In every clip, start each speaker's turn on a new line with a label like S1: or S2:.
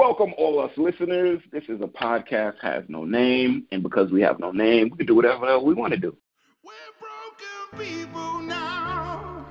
S1: Welcome, all us listeners. This is a podcast has no name, and because we have no name, we can do whatever we want to do.
S2: We're broken people now.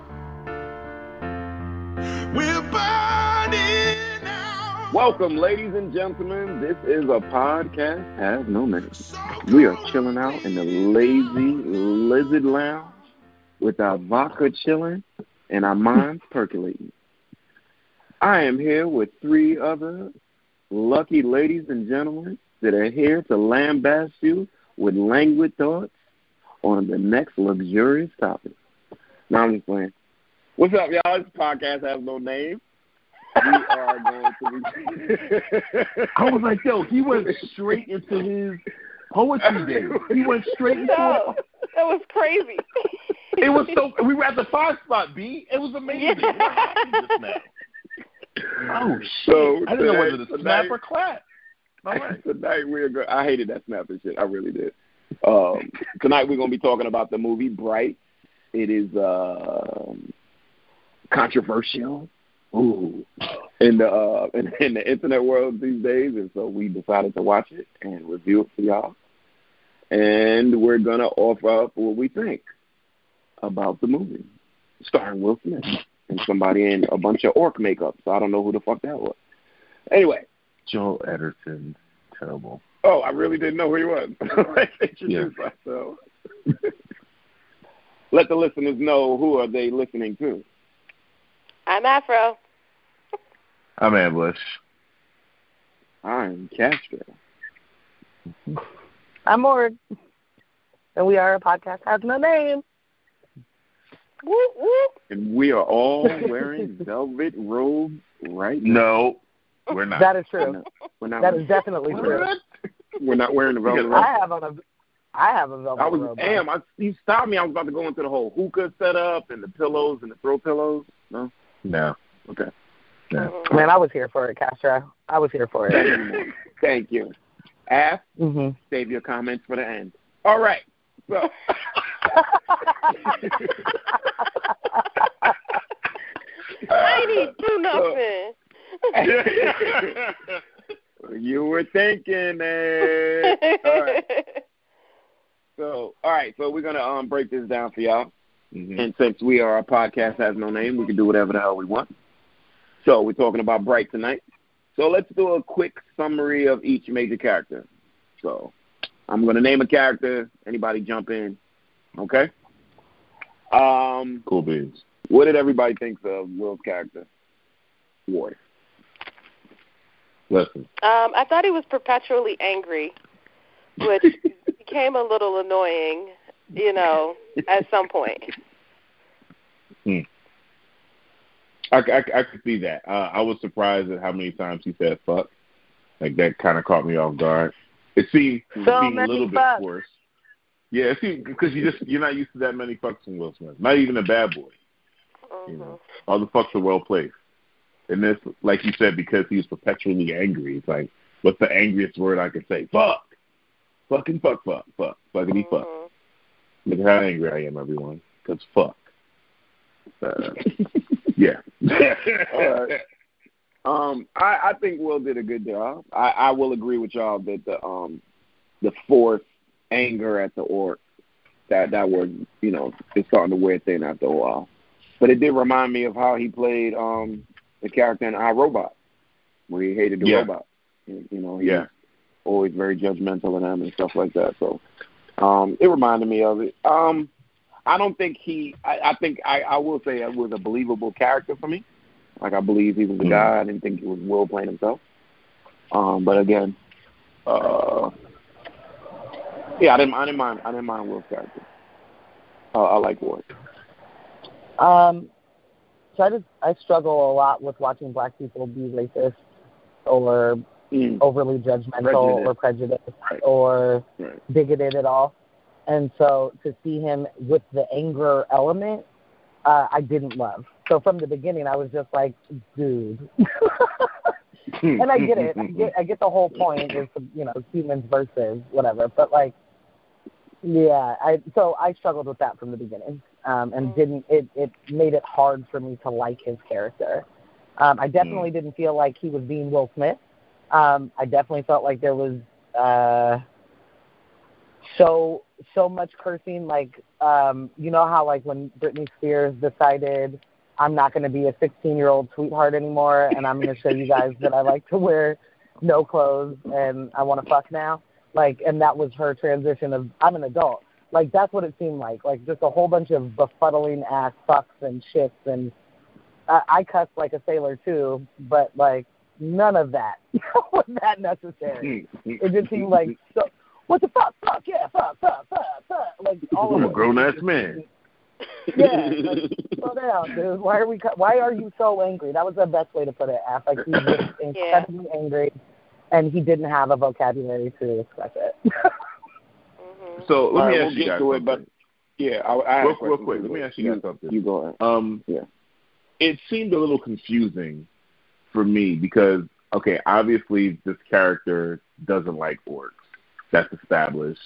S2: We're burning out.
S1: Welcome, ladies and gentlemen. This is a podcast has no name. We are chilling out in the lazy lizard lounge with our vodka chilling and our minds percolating. I am here with three other lucky ladies and gentlemen that are here to lambast you with languid thoughts on the next luxurious topic. Now I'm just playing. What's up, y'all? This podcast has no name. We are going to be...
S3: I was like, yo, he went straight into his poetry day. He went straight into
S4: No, that was crazy.
S3: it. Was so. We were at the 5 spot, B. It was amazing.
S4: Yeah.
S3: What happened just now? Oh, shit.
S1: So
S3: I didn't know whether to
S1: tonight-
S3: snap or clap. All right.
S1: Tonight we're going. I hated that snap and shit. I really did. Tonight we're going to be talking about the movie Bright. It is controversial. Ooh, in the internet world these days, and so we decided to watch it and review it for y'all. And we're gonna offer up what we think about the movie, starring Will Smith and somebody in a bunch of orc makeup. So I don't know who the fuck that was. Anyway,
S3: Joel Edgerton, terrible.
S1: oh, I really didn't know who he was. Let's introduce ourselves. Let the listeners know who are they listening to.
S4: I'm Afro.
S3: I'm Ambush.
S1: I'm Castro.
S5: I'm Morg. And we are a podcast has no name.
S4: Whoop, whoop.
S1: And we are all wearing velvet robes right now.
S3: No, we're not.
S5: That is true.
S1: We're not.
S5: That is definitely true.
S1: We're not wearing the velvet robe.
S5: I have a velvet robe.
S1: You stopped me. I was about to go into the whole hookah setup and the pillows and the throw pillows. No?
S3: No.
S1: Okay.
S3: No.
S5: Man, I was here for it, Castro. I was here for it.
S1: Thank you. Ask, save your comments for the end. All right. So.
S4: I didn't do nothing.
S1: You were thinking it. All right. So we're going to break this down for y'all.
S3: Mm-hmm.
S1: And since we are a podcast has no name, we can do whatever the hell we want. So we're talking about Bright tonight. So let's do a quick summary of each major character. So I'm going to name a character. Anybody jump in. Okay?
S3: Cool beans.
S1: What did everybody think of Will's character? Ward.
S3: Listen.
S4: I thought he was perpetually angry, which became a little annoying, at some point.
S3: I could see that. I was surprised at how many times he said fuck. Like, that kind of caught me off guard. It seemed a little bit worse. Yeah, it seemed, because you're not used to that many fucks from Will Smith. Not even a bad boy.
S4: Mm-hmm.
S3: All the fucks are well placed. And this, like you said, because he was perpetually angry, it's like, what's the angriest word I could say? Fuck. Fucking fuck. Fuckity fuck. Look at how angry I am, everyone. Because fuck. Yeah.
S1: All right. I think Will did a good job. I will agree with y'all that the forced anger at the orc that was it's starting to wear thin after a while. But it did remind me of how he played the character in iRobot, where he hated the robot. He was always very judgmental of them and stuff like that. So it reminded me of it. I don't think I will say it was a believable character for me. Like, I believe he was the guy. I didn't think it was Will playing himself. But again, I didn't mind Will's character. I like Ward.
S5: So I struggle a lot with watching black people be racist or overly judgmental or prejudiced or bigoted at all. And so to see him with the anger element, I didn't love. So from the beginning, I was just like, dude. And I get it. I get the whole point is, humans versus whatever. But, like, yeah, I struggled with that from the beginning. And it made it hard for me to like his character. I definitely didn't feel like he was being Will Smith. I definitely felt like there was so much cursing. Like, you know how like when Britney Spears decided I'm not going to be a 16-year-old sweetheart anymore, and I'm going to show you guys that I like to wear no clothes and I want to fuck now. Like, and that was her transition of I'm an adult. Like, that's what it seemed like just a whole bunch of befuddling ass fucks and shits. And I cussed like a sailor too, but like none of that was that necessary. It just seemed like, so, what the fuck, yeah, fuck. Like, all
S3: I'm
S5: of
S3: a grown-ass man.
S5: Yeah, like, slow down, dude. Why are you so angry? That was the best way to put it, Af. Like, he was incredibly angry, and he didn't have a vocabulary to express it.
S3: So let me ask you guys
S1: something. But yeah, I
S3: real quick. Let me ask you guys something.
S1: You go ahead. Yeah.
S3: It seemed a little confusing for me because, okay, obviously this character doesn't like orcs. That's established.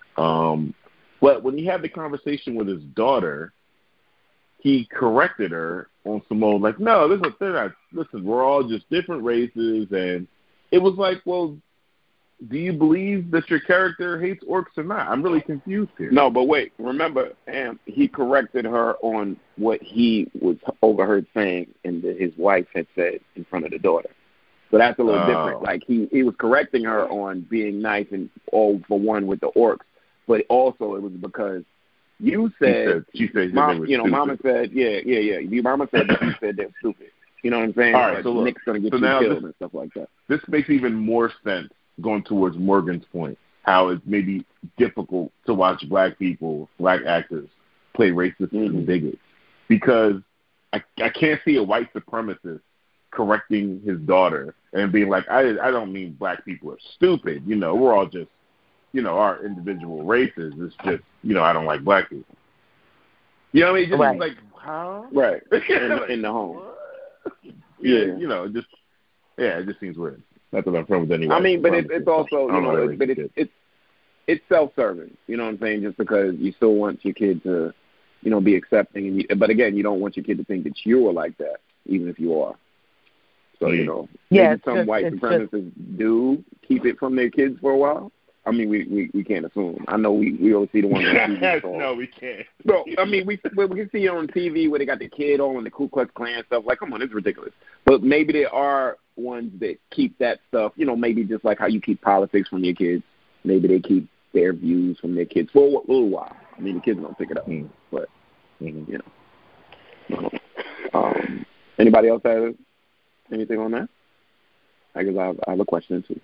S3: But when he had the conversation with his daughter, he corrected her on some old, like, no, listen, we're all just different races. And it was like, well, do you believe that your character hates orcs or not? I'm really confused here.
S1: No, but wait. Remember, he corrected her on what he was overheard saying and that his wife had said in front of the daughter. So that's a little different. Like, he was correcting her on being nice and all for one with the orcs, but also it was because you said,
S3: she said
S1: Mama said, Your mama said that you said they're stupid. You know what I'm saying?
S3: All right,
S1: like,
S3: so look,
S1: Nick's going to get you killed and stuff like that.
S3: This makes even more sense going towards Morgan's point, how it's maybe difficult to watch black actors play racist and bigots. Because I can't see a white supremacist correcting his daughter and being like, I don't mean black people are stupid. You know, we're all just, you know, our individual races. It's just, you know, I don't like black people. You know what I mean? Just
S5: right.
S3: like, how?
S1: Right. in the home.
S3: Yeah. You know, it just seems weird. Not that I'm from with anyone.
S1: I mean, but it's also, you know, but it's self-serving. You know what I'm saying? Just because you still want your kid to, you know, be accepting. But again, you don't want your kid to think that you are like that, even if you are. So, you know, maybe some white supremacists do keep it from their kids for a while. I mean, we can't assume. I know we always see the ones on TV. So.
S3: No, we can't.
S1: No, I mean, we can see it on TV where they got the kid on the Ku Klux Klan stuff. Like, come on, it's ridiculous. But maybe there are ones that keep that stuff, you know, maybe just like how you keep politics from your kids. Maybe they keep their views from their kids for a little while. I mean, the kids don't pick it up. But, you know. Anybody else have anything on that? I guess I have a question, too.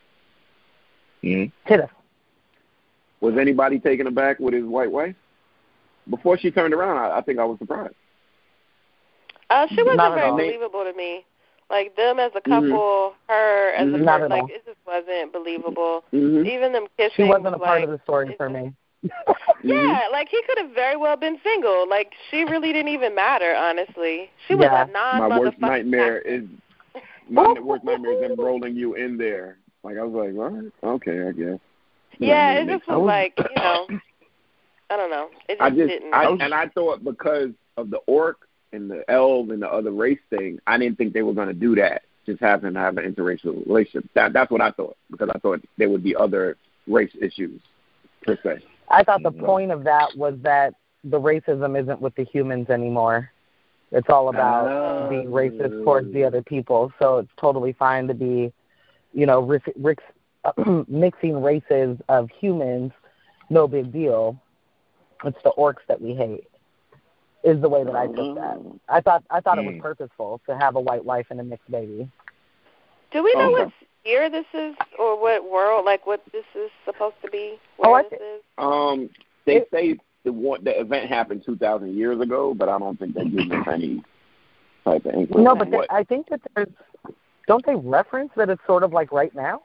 S5: Hit us.
S1: Was anybody taken aback with his white wife? Before she turned around, I think I was surprised.
S4: She wasn't very believable to me. Like, them as a couple, her as a person, like, it just wasn't believable. Even them kissing.
S5: She wasn't a part of the story for me.
S4: Yeah, like, he could have very well been single. Like, she really didn't even matter, honestly. She was a non-motherfucking
S1: My worst nightmare is them rolling you in there. Like, I was like, well, okay, I guess.
S4: Yeah, it just was like, you know, I don't know. It just didn't.
S1: I thought because of the orc and the elf and the other race thing, I didn't think they were going to do that, just have an interracial relationship. That's what I thought, because I thought there would be other race issues, per se.
S5: I thought the point of that was that the racism isn't with the humans anymore. It's all about being racist towards the other people. So it's totally fine to be, you know, mixing races of humans, no big deal. It's the orcs that we hate, is the way that I took that. I thought it was purposeful to have a white wife and a mixed baby.
S4: Do we know what year this is, or what world, like what this is supposed to be?
S1: They say the event happened 2,000 years ago, but I don't think they give us any type of inkling.
S5: No, but I think that don't they reference that it's sort of like right now?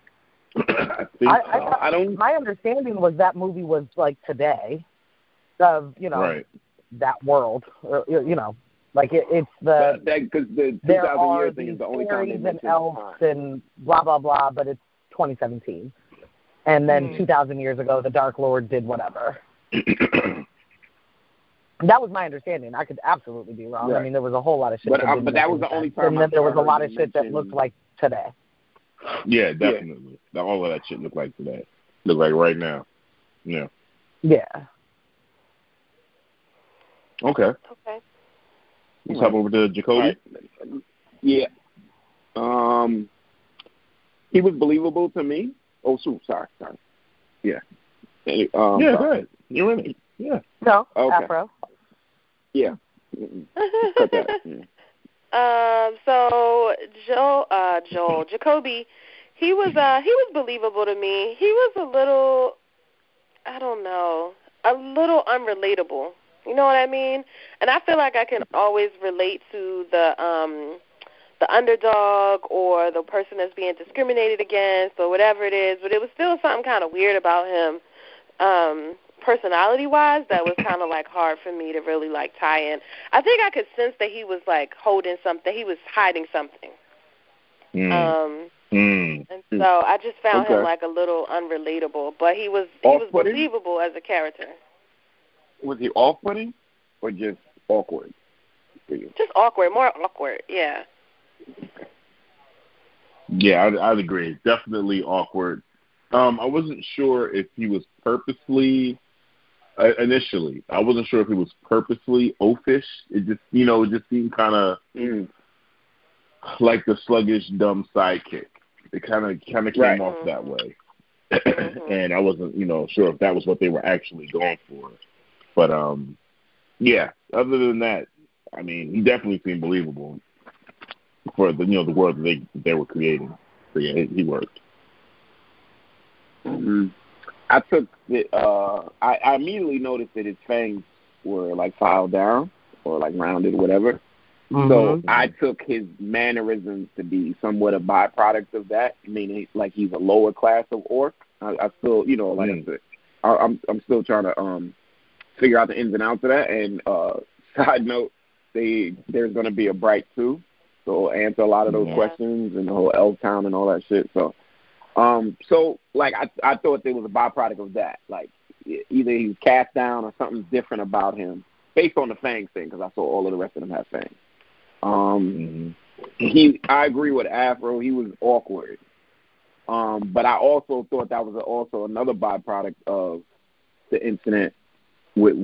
S3: I think so.
S5: My understanding was that movie was like today, of, you know, that world, or, you know, like it's the
S1: because the 2,000 year thing is the only time they mention
S5: elves and blah blah blah, but it's 2017, and then 2,000 years ago the Dark Lord did whatever. That was my understanding. I could absolutely be wrong. Right. I mean, there was a whole lot of shit.
S1: But that was the only time.
S5: And then there was a lot of shit that looked like today.
S3: Yeah, definitely. Yeah. All of that shit look like today. Look like right now. Yeah.
S5: Yeah.
S3: Okay. Let's hop over to Jacoby.
S1: Right. Yeah. He was believable to me. Oh, sorry. Yeah.
S3: Yeah, go ahead. You're in it. Yeah.
S5: No, okay. Afro.
S1: Yeah. Cut that. Yeah.
S4: So Jacoby, he was believable to me. He was a little, I don't know, a little unrelatable. You know what I mean? And I feel like I can always relate to the underdog or the person that's being discriminated against or whatever it is, but it was still something kind of weird about him, personality-wise, that was kind of like hard for me to really like tie in. I think I could sense that he was like holding something, he was hiding something. And so I just found him like a little unrelatable, but he was believable as a character.
S1: Was he off-putting or just awkward for you?
S4: Just awkward, more awkward, yeah.
S3: Yeah, I'd agree. Definitely awkward. I wasn't sure if he was purposely, initially, I wasn't sure if he was purposely oafish. It just, it just seemed kind of like the sluggish, dumb sidekick. It kind of came off that way. And I wasn't, sure if that was what they were actually going for. But, yeah, other than that, I mean, he definitely seemed believable for the, the world that they were creating. So, yeah, he worked.
S1: Mm-hmm. I took it, I immediately noticed that his fangs were, like, filed down or, like, rounded or whatever. Mm-hmm. So I took his mannerisms to be somewhat a byproduct of that, meaning, like, he's a lower class of orc. I still, like I said, I'm still trying to figure out the ins and outs of that. And side note, there's going to be a Bright 2, so answer a lot of those questions and the whole Elf Town and all that shit. So, like, I thought there was a byproduct of that. Like, either he was cast down or something's different about him based on the fangs thing, because I saw all of the rest of them have fangs. I agree with Afro. He was awkward. But I also thought that was also another byproduct of the incident with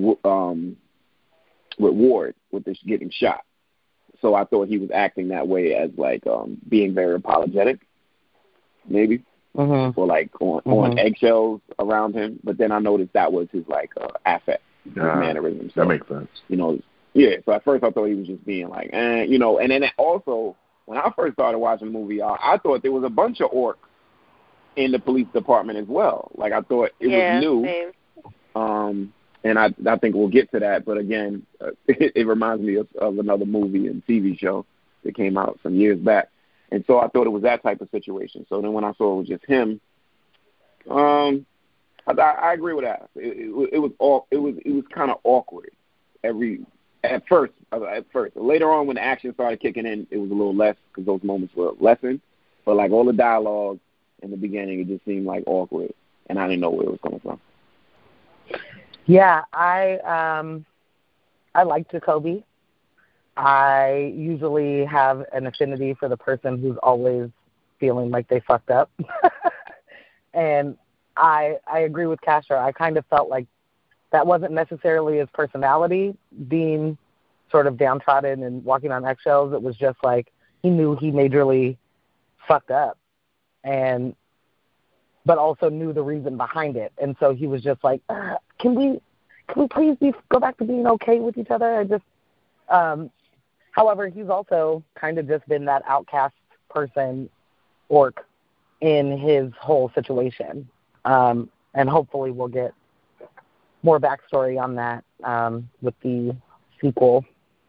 S1: Ward, with this getting shot. So I thought he was acting that way as, like, being very apologetic, maybe, or, like, on eggshells around him. But then I noticed that was his, like, affect, his mannerism. So,
S3: that makes sense.
S1: So at first I thought he was just being like, and then also, when I first started watching the movie, I thought there was a bunch of orcs in the police department as well. Like, I thought it was new.
S4: Same.
S1: And I think we'll get to that, but again, it reminds me of another movie and TV show that came out some years back, and so I thought it was that type of situation. So then when I saw it was just him, I agree with that. It was kind of awkward at first. Later on, when the action started kicking in, it was a little less because those moments were lessened. But like all the dialogue in the beginning, it just seemed like awkward, and I didn't know where it was coming from.
S5: Yeah, I like Jacoby. I usually have an affinity for the person who's always feeling like they fucked up. And I agree with Castro. I kind of felt like that wasn't necessarily his personality, being sort of downtrodden and walking on eggshells. It was just like he knew he majorly fucked up, but also knew the reason behind it. And so he was just like, can we please go back to being okay with each other? However, he's also kind of just been that outcast person, orc, in his whole situation. And hopefully we'll get more backstory on that with the sequel.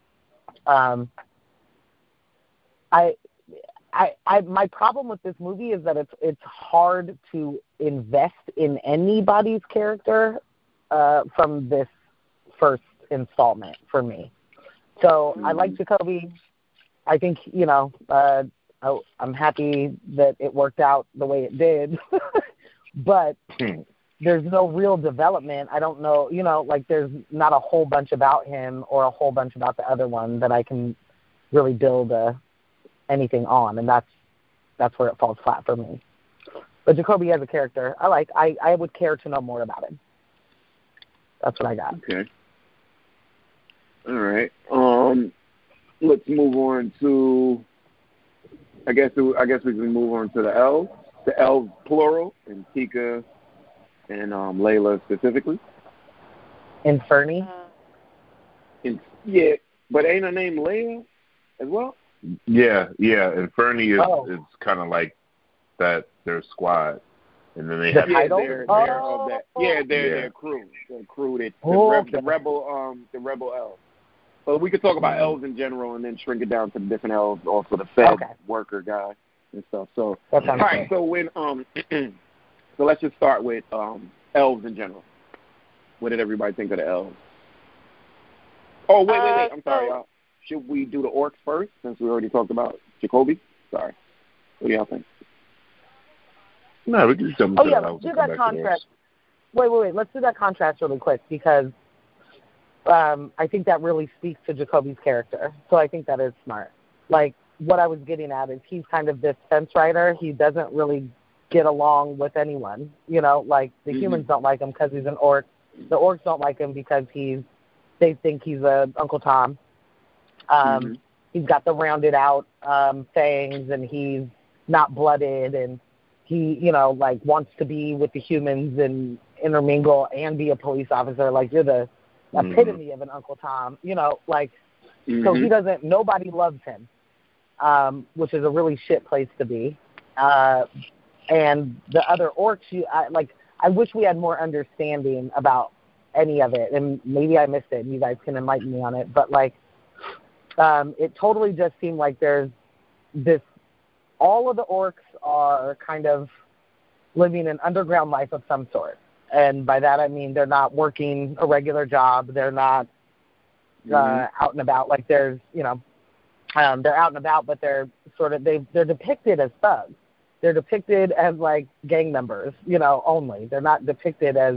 S5: My problem with this movie is that it's hard to invest in anybody's character from this first installment for me. So I like Jacoby. I think, I'm happy that it worked out the way it did. But there's no real development. I don't know, there's not a whole bunch about him or a whole bunch about the other one that I can really build anything on. And that's that's where it falls flat for me. But Jacoby as a character, I would care to know more about him. That's what I got.
S1: Okay. All right. Let's move on to. I guess we can move on to the elves. The elves plural, and Tika and Layla specifically.
S5: Inferni.
S1: Yeah, but ain't her name Layla as well?
S3: Yeah. Inferni is kind of like that. Their squad, and then they have
S1: their of that. Yeah, their crew. The crew that the rebel elves. But we could talk about elves in general, and then shrink it down to the different elves, also the Fed worker guy and stuff. So all right. So when so let's just start with elves in general. What did everybody think of the elves? Oh wait. I'm sorry, y'all. Should we do the orcs first since we already talked about Jacoby? Sorry. What do y'all think?
S3: No, we can just jump into the elves.
S5: Do that contrast. Wait. Let's do that contrast really quick because I think that really speaks to Jacoby's character. So I think that is smart. Like, what I was getting at is he's kind of this fence rider. He doesn't really get along with anyone. You know, like the humans don't like him because he's an orc. The orcs don't like him because they think he's a Uncle Tom. He's got the rounded out fangs, and he's not blooded, and he, like wants to be with the humans and intermingle and be a police officer. Like, you're the epitome of an Uncle Tom, so he doesn't, nobody loves him, which is a really shit place to be. And the other orcs, I wish we had more understanding about any of it, and maybe I missed it, and you guys can enlighten me on it, but it totally just seemed like there's this, all of the orcs are kind of living an underground life of some sort. And by that I mean they're not working a regular job. They're not out and about. Like they're out and about, but they're they're depicted as thugs. They're depicted as like gang members, only. They're not depicted as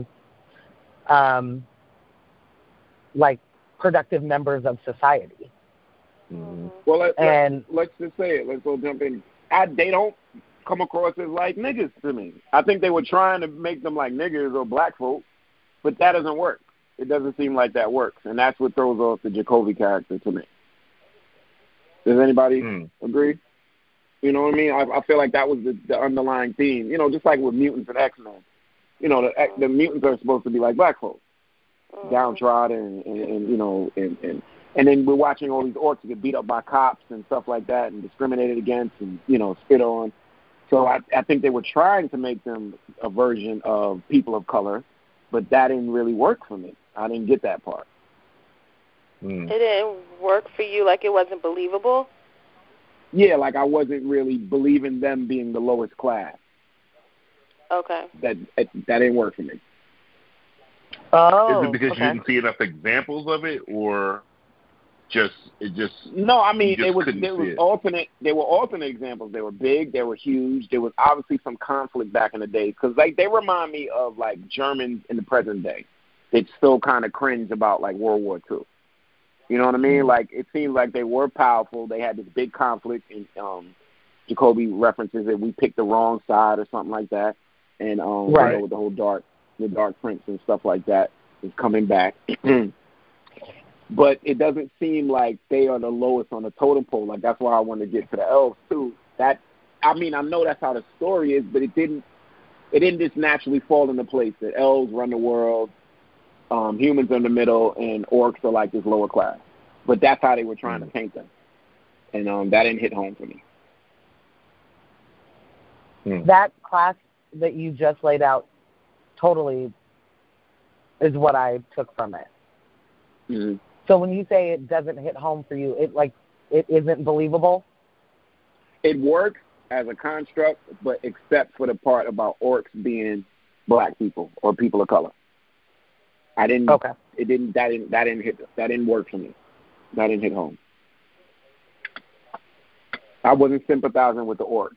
S5: like productive members of society.
S1: Well, let's just say it. Let's go jump in. They don't come across as like niggas to me. I think they were trying to make them like niggers or black folk, but that doesn't work. It doesn't seem like that works, and that's what throws off the Jacoby character to me. Does anybody agree? You know what I mean? I feel like that was the underlying theme. Just like with mutants and X-Men. The mutants are supposed to be like black folk, downtrodden, and then we're watching all these orcs get beat up by cops and stuff like that, and discriminated against, and spit on. So I think they were trying to make them a version of people of color, but that didn't really work for me. I didn't get that part.
S4: It didn't work for you, like it wasn't believable?
S1: Yeah, like I wasn't really believing them being the lowest class. Okay. That didn't work for me.
S3: Oh, is it because you didn't see enough examples of it, or
S1: No, I mean there was alternate. There were alternate examples. They were big. They were huge. There was obviously some conflict back in the day because they remind me of like Germans in the present day. They still kind of cringe about like World War II. You know what I mean? Like it seemed like they were powerful. They had this big conflict, and Jacoby references that we picked the wrong side or something like that, and with the whole Dark Prince and stuff like that is coming back. But it doesn't seem like they are the lowest on the totem pole. Like that's why I want to get to the elves too. I know that's how the story is, but it didn't just naturally fall into place that elves run the world, humans are in the middle, and orcs are like this lower class. But that's how they were trying to paint them, and that didn't hit home for me.
S5: That class that you just laid out totally is what I took from it. Mm-hmm. So when you say it doesn't hit home for you, it isn't believable?
S1: It works as a construct, but except for the part about orcs being black people or people of color. That didn't work for me. That didn't hit home. I wasn't sympathizing with the orcs.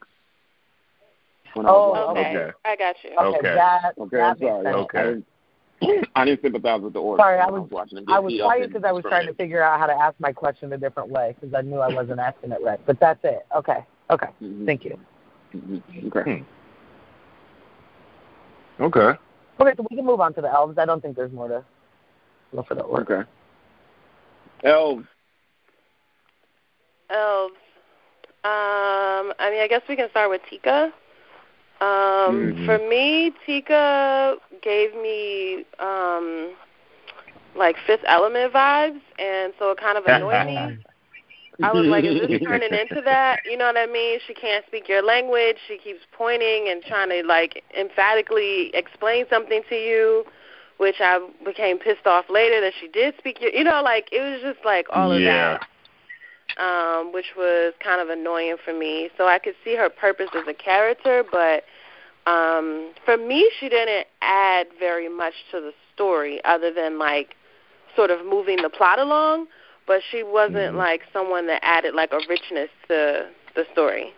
S4: Okay. I got you.
S5: Okay. That makes sense.
S1: I didn't sympathize with the orcs.
S5: Sorry, I was quiet because I was trying to figure out how to ask my question a different way because I knew I wasn't asking it right. But that's it. Okay. Thank you.
S1: Mm-hmm. Okay.
S3: Okay.
S5: Okay, so we can move on to the elves. I don't think there's more to go for the orc.
S1: Okay. Elves.
S4: I mean, I guess we can start with Tika. For me, Tika gave me like Fifth Element vibes, and so it kind of annoyed me. I was like, is this turning into that? You know what I mean? She can't speak your language. She keeps pointing and trying to, like, emphatically explain something to you, which I became pissed off later that she did speak your, you know, like, it was just, like, all of that, which was kind of annoying for me. So I could see her purpose as a character, but for me, she didn't add very much to the story other than, like, sort of moving the plot along. But she wasn't like someone that added like a richness to the story.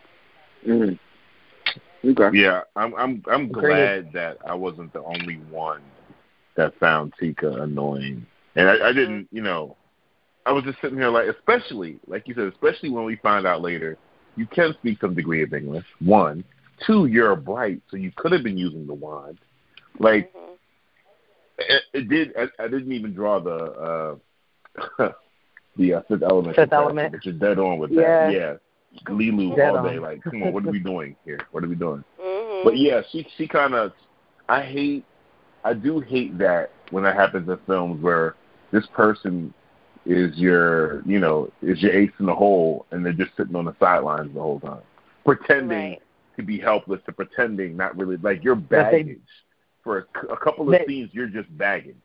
S1: Okay.
S3: Yeah, I'm glad that I wasn't the only one that found Tika annoying, and I didn't, you know, I was just sitting here like, especially like you said, especially when we find out later, you can speak some degree of English. 1, 2, you're bright, so you could have been using the wand. Like it did. I didn't even draw the. The Fifth Element. But you're dead on with that. Yeah. Lilu all day. Like, come on, what are we doing here? What are we doing? But yeah, she kind of, I do hate that when that happens in films where this person is your ace in the hole and they're just sitting on the sidelines the whole time. Pretending to be helpless, to pretending not really, like you're baggage. For a couple of scenes, you're just baggage.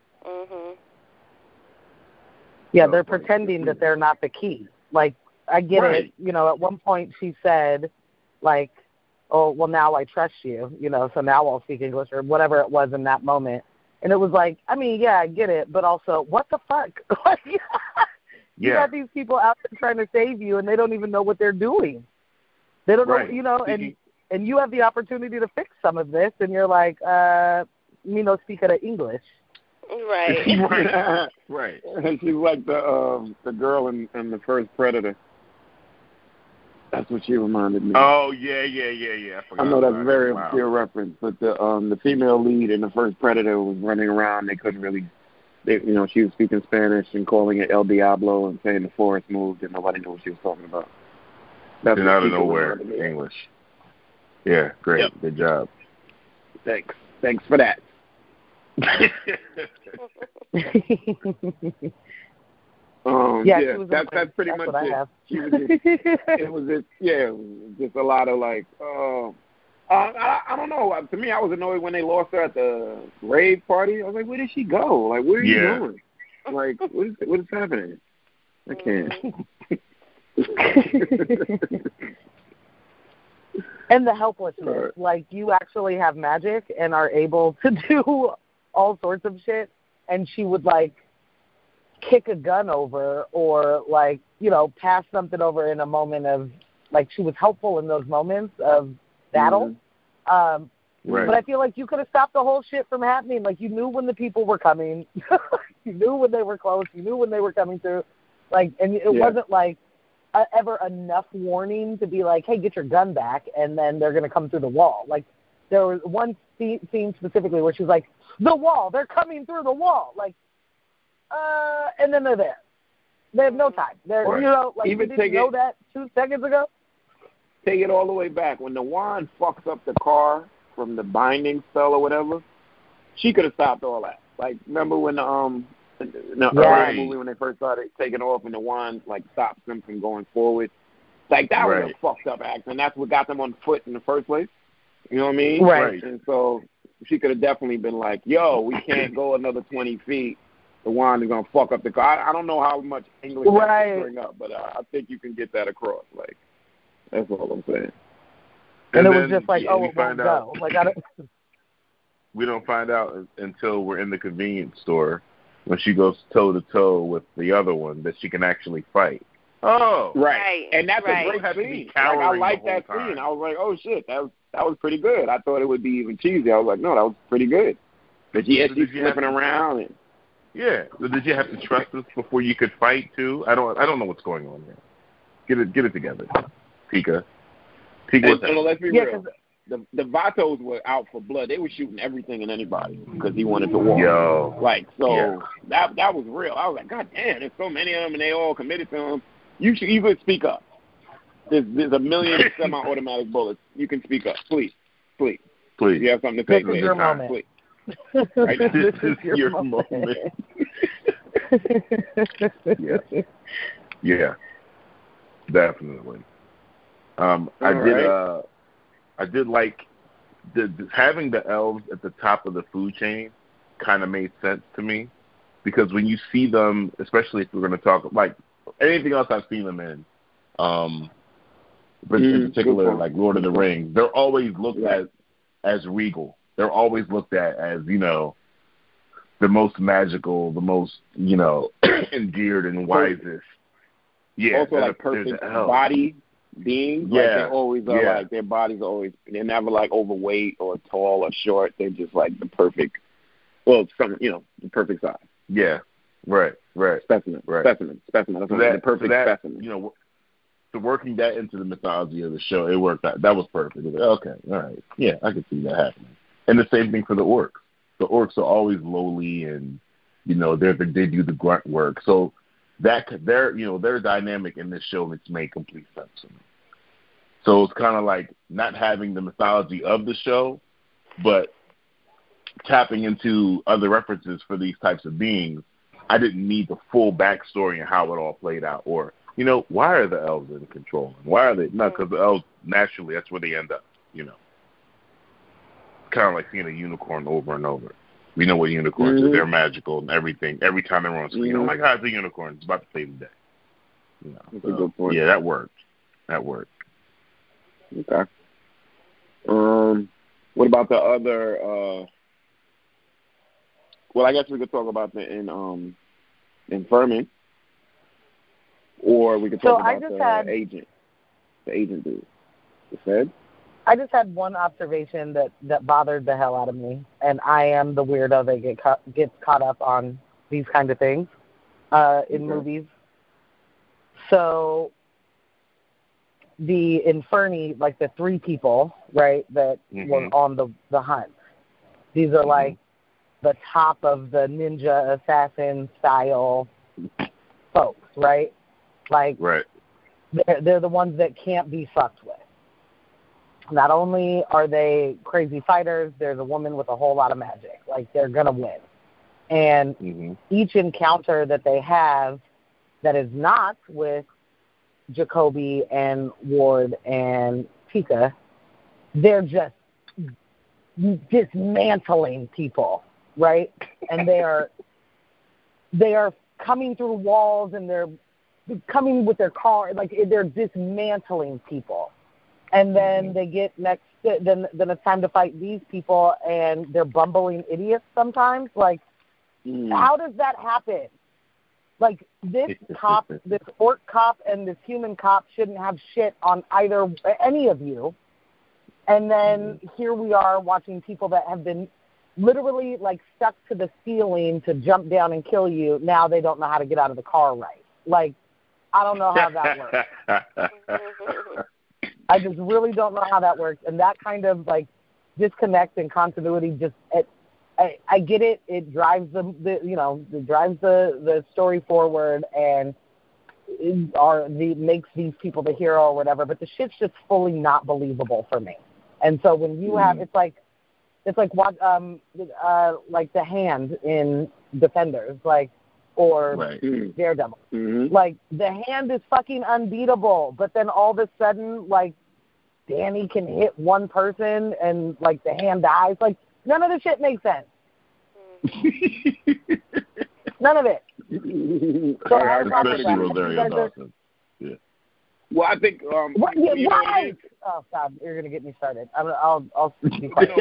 S5: Yeah, they're pretending that they're not the key. Like, I get it. You know, at one point she said, like, oh, well, now I trust you, you know, so now I'll speak English or whatever it was in that moment. And it was like, I mean, yeah, I get it, but also, what the fuck? You got these people out there trying to save you, and they don't even know what they're doing. They don't know, you know, and you have the opportunity to fix some of this, and you're like, speak out of English.
S4: Right.
S1: Right. And she's like the girl in the first Predator. That's what she reminded me.
S3: Oh yeah.
S1: I know that's a very obscure reference, but the female lead in the first Predator was running around. They couldn't really, she was speaking Spanish and calling it El Diablo and saying the forest moved, and nobody knew what she was talking about.
S3: That's out of nowhere, English. Yeah, great. Yep. Good job.
S1: Thanks for that. That's pretty much it. It was just a lot of like, I don't know. To me, I was annoyed when they lost her at the rave party. I was like, where did she go? Like, where are you going? Like, what is happening? I can't.
S5: And the helplessness, like you actually have magic and are able to do all sorts of shit, and she would like kick a gun over or like, pass something over in a moment of like she was helpful in those moments of battle. But I feel like you could have stopped the whole shit from happening. Like you knew when the people were coming, you knew when they were close, you knew when they were coming through. Like, and it wasn't like ever enough warning to be like, hey, get your gun back, and then they're going to come through the wall. Like, there was one scene specifically where she was like, the wall, they're coming through the wall. Like, and then they're there. They have no time. They're, even you didn't know that 2 seconds ago?
S1: Take it all the way back. When the wand fucks up the car from the binding spell or whatever, she could have stopped all that. Like, remember when earlier movie when they first started taking off and the wand like stops them from going forward. Like that was a fucked up act, and that's what got them on foot in the first place. You know what I mean?
S5: Right.
S1: And so she could have definitely been like, "Yo, we can't go another 20 feet. The wand is gonna fuck up the car." I don't know how much English I can bring up, but I think you can get that across. Like that's all I'm saying.
S5: And it was just like, oh, it won't go. Like I don't.
S3: We don't find out until we're in the convenience store when she goes toe-to-toe with the other one that she can actually fight. Oh.
S1: Right. And that's a great scene. Like, I like that scene. I was like, oh, shit, that was pretty good. I thought it would be even cheesy. I was like, no, that was pretty good. But she's flipping around. And...
S3: Yeah. So did you have to trust us before you could fight, too? I don't know what's going on there. Get it together, Tika.
S1: Let's be real. The Vatos were out for blood. They were shooting everything and anybody because he wanted to walk. That was real. I was like, God damn, there's so many of them and they all committed to him. You could speak up. There's a million semi-automatic bullets. You can speak up, please. If you have something to say,
S5: this is your moment.
S1: Please. Right?
S3: This is your moment. Yeah, definitely. I did like having the elves at the top of the food chain. Kind of made sense to me because when you see them, especially if we're going to talk like anything else I've seen them in, but in particular like Lord of the Rings, they're always looked at as regal. They're always looked at as the most magical, the most endeared and wisest. Yeah,
S1: also like perfect body beings. Like they always are like their bodies are always they're never like overweight or tall or short. They're just like the perfect the perfect size.
S3: Yeah. Right.
S1: Specimen.
S3: Right.
S1: Specimen. That's the perfect specimen.
S3: So working that into the mythology of the show, it worked out. That was perfect. It was like, okay, all right. Yeah, I can see that happening. And the same thing for the orcs. The orcs are always lowly and they do the grunt work. So that their dynamic in this show made complete sense to me. So it's kind of like not having the mythology of the show, but tapping into other references for these types of beings. I didn't need the full backstory and how it all played out, or why are the elves in control? Why are they not? Because the elves naturally that's where they end up. Kind of like seeing a unicorn over and over. We know what unicorns are. They're magical and everything. Every time they're on screen, oh my God, it's a unicorn. It's about to save the day.
S1: That's a good point.
S3: Yeah, that worked.
S1: Okay. What about the other? Well, I guess we could talk about the Infernment, or we could talk about the agent. The agent dude. You said?
S5: I just had one observation that bothered the hell out of me, and I am the weirdo that gets caught up on these kind of things in movies. So the Inferni, like the three people, right, that were on the hunt, these are like the top of the ninja assassin style folks, right? Like they're the ones that can't be fucked with. Not only are they crazy fighters, there's a woman with a whole lot of magic. Like, they're going to win. And each encounter that they have that is not with Jacoby and Ward and Tika, they're just dismantling people, right? And they are coming through walls and they're coming with their car. Like, they're dismantling people. And then they get then it's time to fight these people, and they're bumbling idiots sometimes. Like, how does that happen? Like, this cop, this orc cop and this human cop shouldn't have shit on any of you. And then here we are watching people that have been literally, like, stuck to the ceiling to jump down and kill you. Now they don't know how to get out of the car right. Like, I don't know how that works. I just really don't know how that works. And that kind of, like, disconnect and continuity just I get it. It drives the story forward and makes these people the hero or whatever. But the shit's just fully not believable for me. And so when you have, it's like what like the Hand in Defenders, like, or Daredevil. Like, the Hand is fucking unbeatable, but then all of a sudden, like, Danny can hit one person and, like, the Hand dies. Like, none of the shit makes sense. None of it. So
S1: Well, I think.
S5: Why? Oh God, you're gonna get me started. I'll be quiet.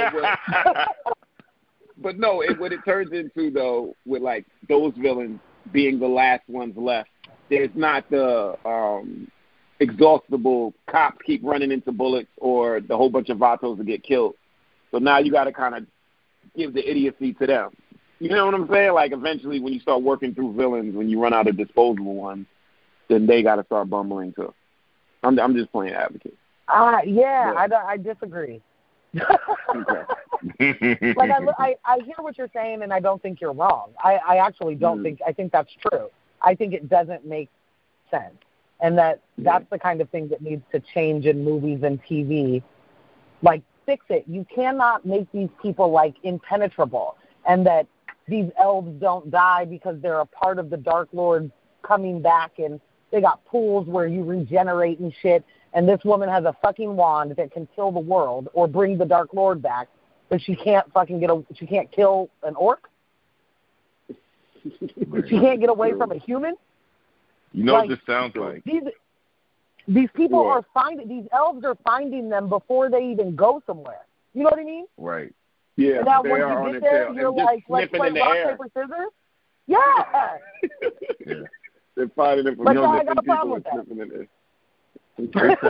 S1: But no, what it turns into though, with like those villains being the last ones left, there's not the exhaustible cops keep running into bullets or the whole bunch of Vatos to get killed. So now you got to kind of give the idiocy to them. You know what I'm saying? Like, eventually when you start working through villains, when you run out of disposable ones, then they got to start bumbling too. I'm just playing advocate.
S5: I disagree.
S1: Okay.
S5: Like I hear what you're saying, and I don't think you're wrong. I actually don't think. I think that's true. I think it doesn't make sense, and that's the kind of thing that needs to change in movies and TV. Like, fix it. You cannot make these people like impenetrable, and that these elves don't die because they're a part of the Dark Lord coming back, and they got pools where you regenerate and shit. And this woman has a fucking wand that can kill the world or bring the Dark Lord back, but she can't she can't kill an orc? She can't get away from a human?
S3: You know what this sounds like?
S5: These people are these elves are finding them before they even go somewhere. You know what I mean?
S3: Right.
S1: Yeah.
S5: And now when you get there, you're like, let's play rock, paper, scissors? Yeah.
S1: They're finding them from different people and sniffing in there.
S3: It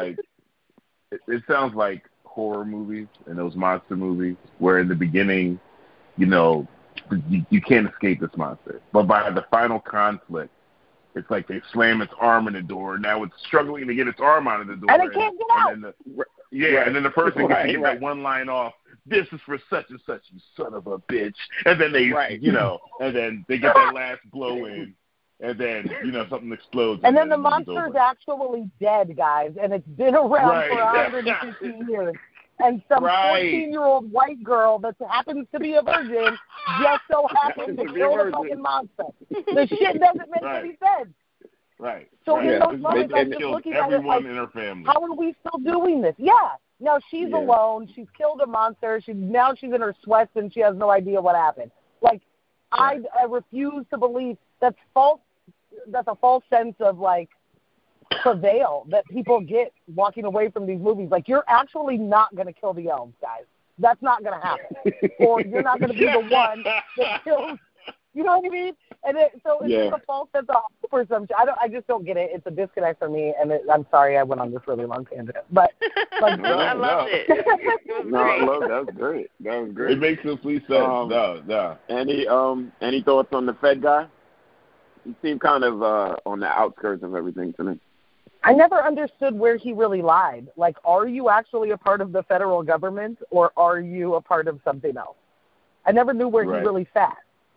S3: sounds like horror movies and those monster movies where in the beginning, you can't escape this monster. But by the final conflict, it's like they slam its arm in the door. Now it's struggling to get its arm out of the door.
S5: And it can't get out.
S3: And then the person gets to get that one line off. This is for such and such, you son of a bitch. And then they, and then they get that last blow in. And then, something explodes.
S5: And then the monster's actually dead, guys, and it's been around for 150 years. And some 14-year-old white girl that happens to be a virgin just so happens to kill the fucking monster. The shit doesn't make any sense.
S3: Right.
S5: So in those moments, I'm just looking at it like,
S3: in her family.
S5: How are we still doing this? Yeah. Now she's alone. She's killed a monster. Now she's in her sweats and she has no idea what happened. Like, I refuse to believe that's false. That's a false sense of like prevail that people get walking away from these movies. Like, you're actually not going to kill the elves, guys. That's not going to happen. Or you're not going to be the one that kills. You know what I mean? And so it's just a false sense of hope or something. I just don't get it. It's a disconnect for me. And I'm sorry I went on this really long tangent, but like,
S4: I loved it.
S1: That was great. That was great.
S3: It makes complete sense. No.
S1: Any thoughts on the Fed guy? He seemed kind of on the outskirts of everything to me.
S5: I never understood where he really lied. Like, are you actually a part of the federal government, or are you a part of something else? I never knew where he really sat.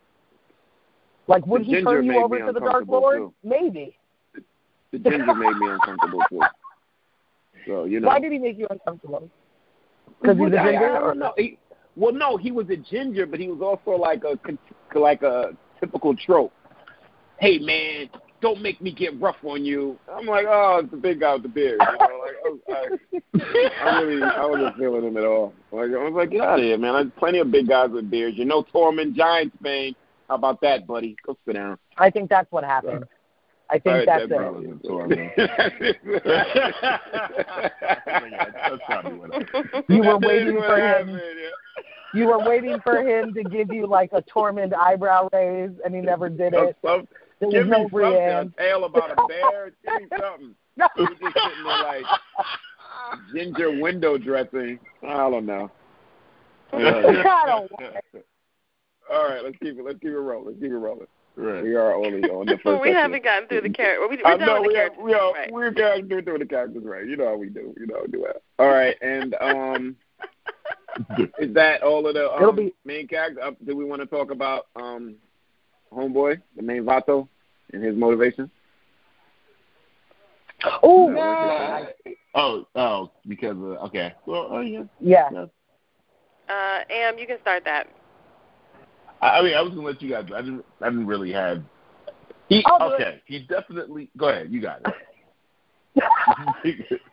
S5: Like, would he turn you over to the Dark Lord? Too. Maybe.
S1: The ginger made me uncomfortable, too. So,
S5: Why did he make you uncomfortable? Because he's a ginger?
S1: I don't know. No, he was a ginger, but he was also like a typical trope. Hey, man, don't make me get rough on you. I'm like, oh, it's the big guy with the beard. I wasn't feeling him at all. I was like, get out of here, man. There's plenty of big guys with beards. Tormund, Giants fan. How about that, buddy? Go sit down.
S5: I think that's what happened. I think that's it. You were waiting for him. You were waiting for him to give you like a Tormund eyebrow raise, and he never did it.
S1: Give me something, a tale about a bear. Give me something. He was just sitting there like ginger window dressing. I don't know. All right, let's keep it rolling. Right. We are only on the first.
S4: We haven't gotten through the character. We're done with the characters.
S1: We're getting through the characters, right? You know how we do. That. All right, and is that all of the main characters? Do we want to talk about Homeboy, the main Vato, and his motivation?
S3: Because okay. Well,
S5: yeah.
S4: Am, you can start that.
S3: I was gonna let you guys. I didn't really have. He definitely. Go ahead. You got it.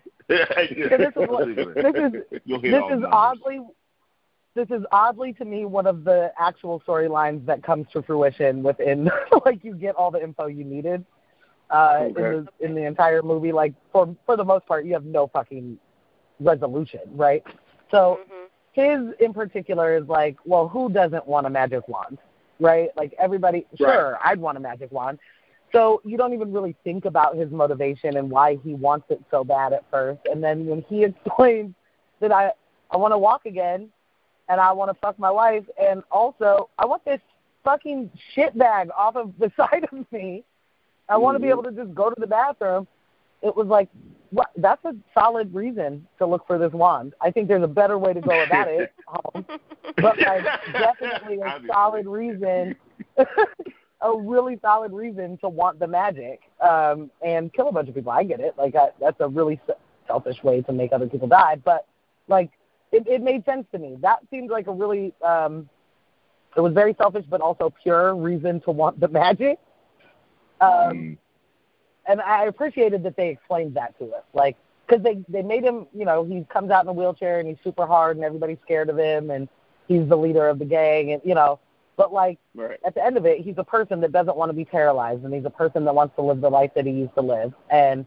S5: This is oddly to me one of the actual storylines that comes to fruition within. Like, you get all the info you needed in the entire movie. Like, for the most part, you have no fucking resolution, right? So. Mm-hmm. His in particular is like, well, who doesn't want a magic wand, right? Like, everybody, sure, I'd want a magic wand. So you don't even really think about his motivation and why he wants it so bad at first. And then when he explains that I want to walk again and I want to fuck my wife, and also I want this fucking shit bag off of the side of me. I want to be able to just go to the bathroom. It was like, that's a solid reason to look for this wand. I think there's a better way to go about it, but like definitely a solid reason, a really solid reason to want the magic and kill a bunch of people. I get it. Like that's a really selfish way to make other people die, but like it made sense to me. That seemed like a really it was very selfish, but also pure reason to want the magic. And I appreciated that they explained that to us, like, because they made him, you know, he comes out in a wheelchair and he's super hard and everybody's scared of him and he's the leader of the gang and, you know, but like at the end of it, he's a person that doesn't want to be paralyzed and he's a person that wants to live the life that he used to live. And,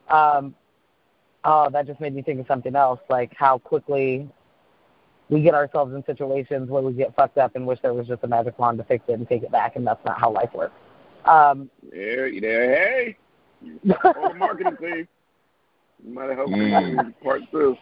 S5: that just made me think of something else, like how quickly we get ourselves in situations where we get fucked up and wish there was just a magic wand to fix it and take it back, and that's not how life works.
S1: Hey. On the marketing team. You might have helped me part two.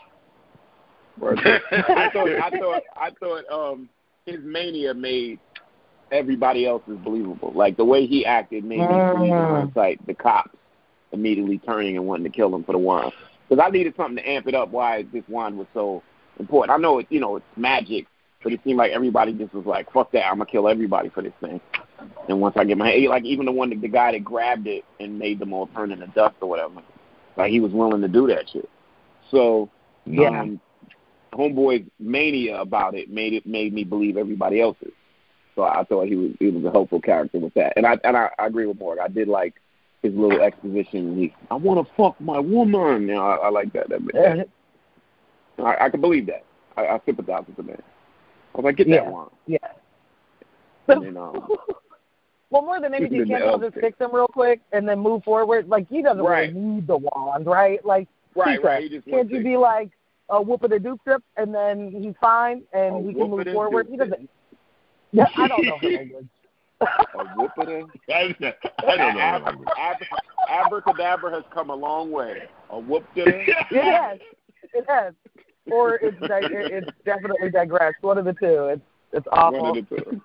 S1: I thought his mania made everybody else's believable. Like the way he acted made me believe in hindsight the cops immediately turning and wanting to kill him for the wand. Because I needed something to amp it up why this wand was so important. I know it, you know, it's magic, but it seemed like everybody just was like, fuck that, I'm gonna kill everybody for this thing. And once I get my, like even the guy that grabbed it and made them all turn into dust or whatever, like he was willing to do that shit. So, Homeboy's mania about it made me believe everybody else's. So I thought he was a helpful character with that. And I agree with Morgan. I did like his little exposition. I want to fuck my woman. You know, I like that. I can believe that. I sympathize with the man. I was like, get that one.
S5: Yeah.
S1: And then,
S5: well, more than anything, can't you just fix him real quick and then move forward? Like, he doesn't really need the wand, right? Like, can't you be like, whoop it a doop trip, and then he's fine, and we can move forward? He doesn't. Yeah, I don't know her language.
S1: A whoop it a. I don't know. Abracadabra has come a long way. A whoop it.
S5: It has. Or it's definitely digressed. One of the two. It's awful.
S1: One of the two.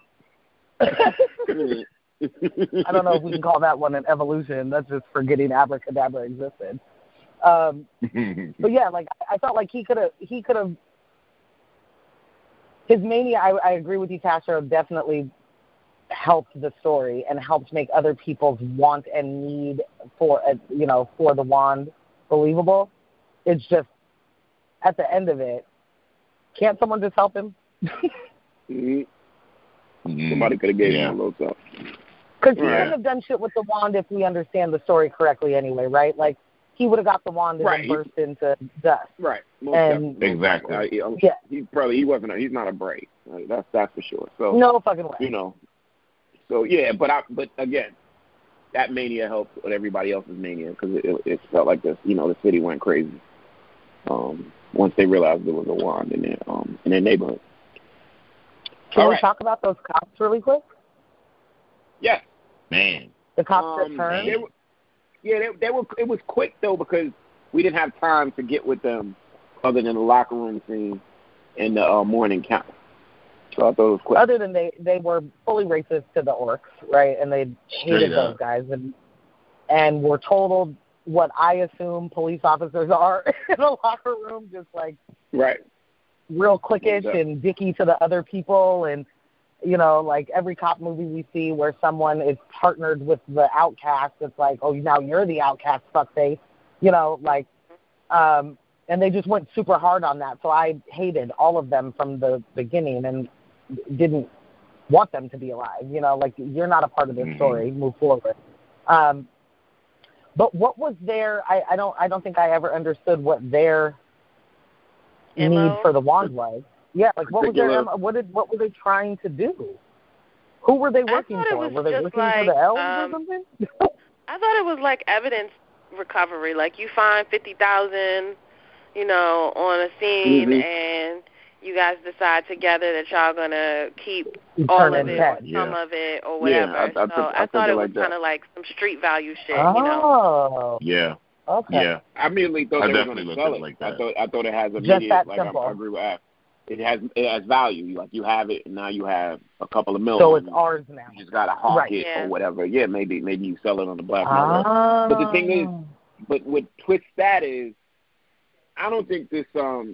S5: I don't know if we can call that one an evolution. That's just forgetting abracadabra existed. But yeah, like I felt like he could have. His mania, I agree with you, Castro, definitely helped the story and helped make other people's want and need for the wand believable. It's just at the end of it, can't someone just help him?
S1: Somebody could have gave him a little something.
S5: Because he wouldn't have done shit with the wand if we understand the story correctly anyway, right? Like, he would have got the wand and then burst into dust.
S1: Right.
S3: Exactly.
S1: He's not a brave. That's for sure. So
S5: no fucking way.
S1: You know. So but again, that mania helped with everybody else's mania because it felt like this. You know, the city went crazy. Once they realized there was a wand in their neighborhood.
S5: Can we talk about those cops really quick?
S1: Yes.
S3: Man.
S5: The cops that turned?
S1: They were. It was quick, though, because we didn't have time to get with them other than the locker room scene and the morning count. So I thought it was quick.
S5: Other than they were fully racist to the orcs, right? And they hated those guys and were totaled what I assume police officers are in a locker room, just like real cliquish and dicky to the other people. And, you know, like every cop movie we see where someone is partnered with the outcast, it's like, oh, now you're the outcast, fuckface. You know, like, and they just went super hard on that. So I hated all of them from the beginning and didn't want them to be alive. You know, like, you're not a part of this story. Move forward. But what was their? I don't think I ever understood what their need for the wand was. Yeah, like what was their? What were they trying to do? Who were they working for? Were they working for the elves or something?
S4: I thought it was like evidence recovery. Like you find 50,000, you know, on a scene, and you guys decide together that y'all gonna keep all of it or some of it or whatever. Yeah, I thought it was kind of like some street value shit, you know.
S3: Yeah.
S5: Okay.
S3: Yeah.
S1: I immediately thought they were going to sell it. Like that. I thought it has immediate. Like I agree with Af. It has value. Like you have it, and now you have a couple of million.
S5: So it's ours now.
S1: You just gotta hawk it or whatever. Yeah, maybe you sell it on the black market. But the thing is, But what twists that is, I don't think this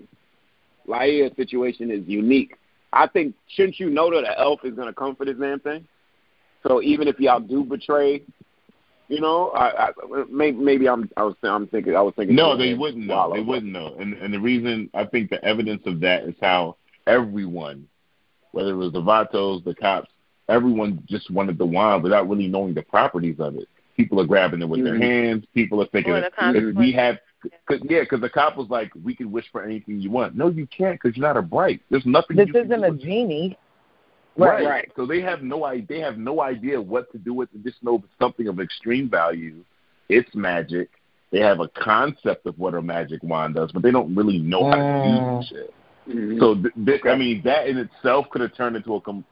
S1: Laia situation is unique. I think, shouldn't you know that an elf is going to come for this damn thing? So even if y'all do betray, you know, maybe I was thinking.
S3: No, they wouldn't know. They wouldn't know. And the reason I think the evidence of that is how everyone, whether it was the Vatos, the cops, everyone just wanted the wand without really knowing the properties of it. People are grabbing it with their hands. People are thinking, if we have, because the cop was like, we can wish for anything you want. No, you can't, because you're not a bright. There's nothing.
S5: This isn't a genie.
S3: Right. So they have no idea what to do with it. Just know it's something of extreme value. It's magic. They have a concept of what a magic wand does, but they don't really know how to use shit. Mm-hmm. So, I mean, that in itself could have turned into going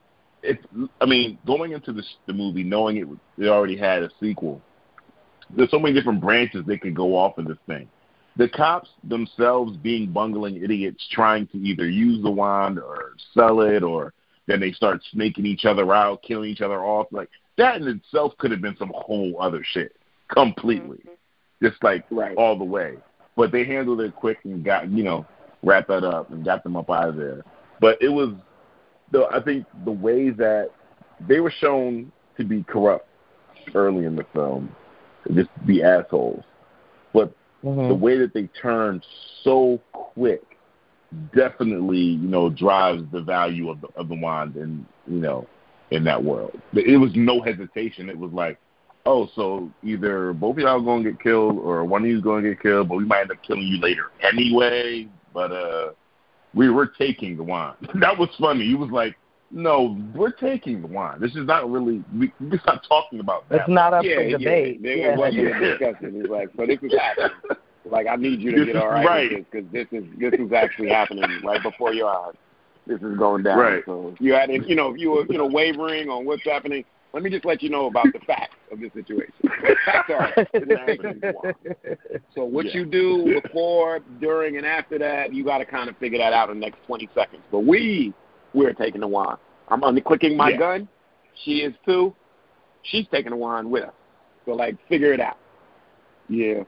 S3: into the movie, knowing they already had a sequel, there's so many different branches they could go off in this thing. The cops themselves being bungling idiots trying to either use the wand or sell it, or then they start snaking each other out, killing each other off. Like, that in itself could have been some whole other shit completely. Mm-hmm. Just like all the way. But they handled it quick and got, wrapped that up and got them up out of there. But it was, I think the way that they were shown to be corrupt early in the film, just be assholes. But the way that they turned so quick definitely, drives the value of the wand in that world. It was no hesitation. It was like, oh, so either both of y'all are going to get killed or one of you is going to get killed, but we might end up killing you later anyway. But we were taking the wand. That was funny. He was like, no, we're taking the wand. This is not really, we're not talking about that.
S5: It's not up for debate.
S1: It wasn't a discussion. It's like, so this is happening. Like, I need you to get all right with this, because this is actually happening right before your eyes. This is going down.
S3: Right.
S1: So you had, if you were wavering on what's happening, let me just let you know about the facts of this situation. The facts are it's happening. So what you do before, during, and after that, you got to kind of figure that out in the next 20 seconds. But we're taking the wand. I'm unclicking my gun. She is too. She's taking the wand with us. So, like, figure it out. Yeah.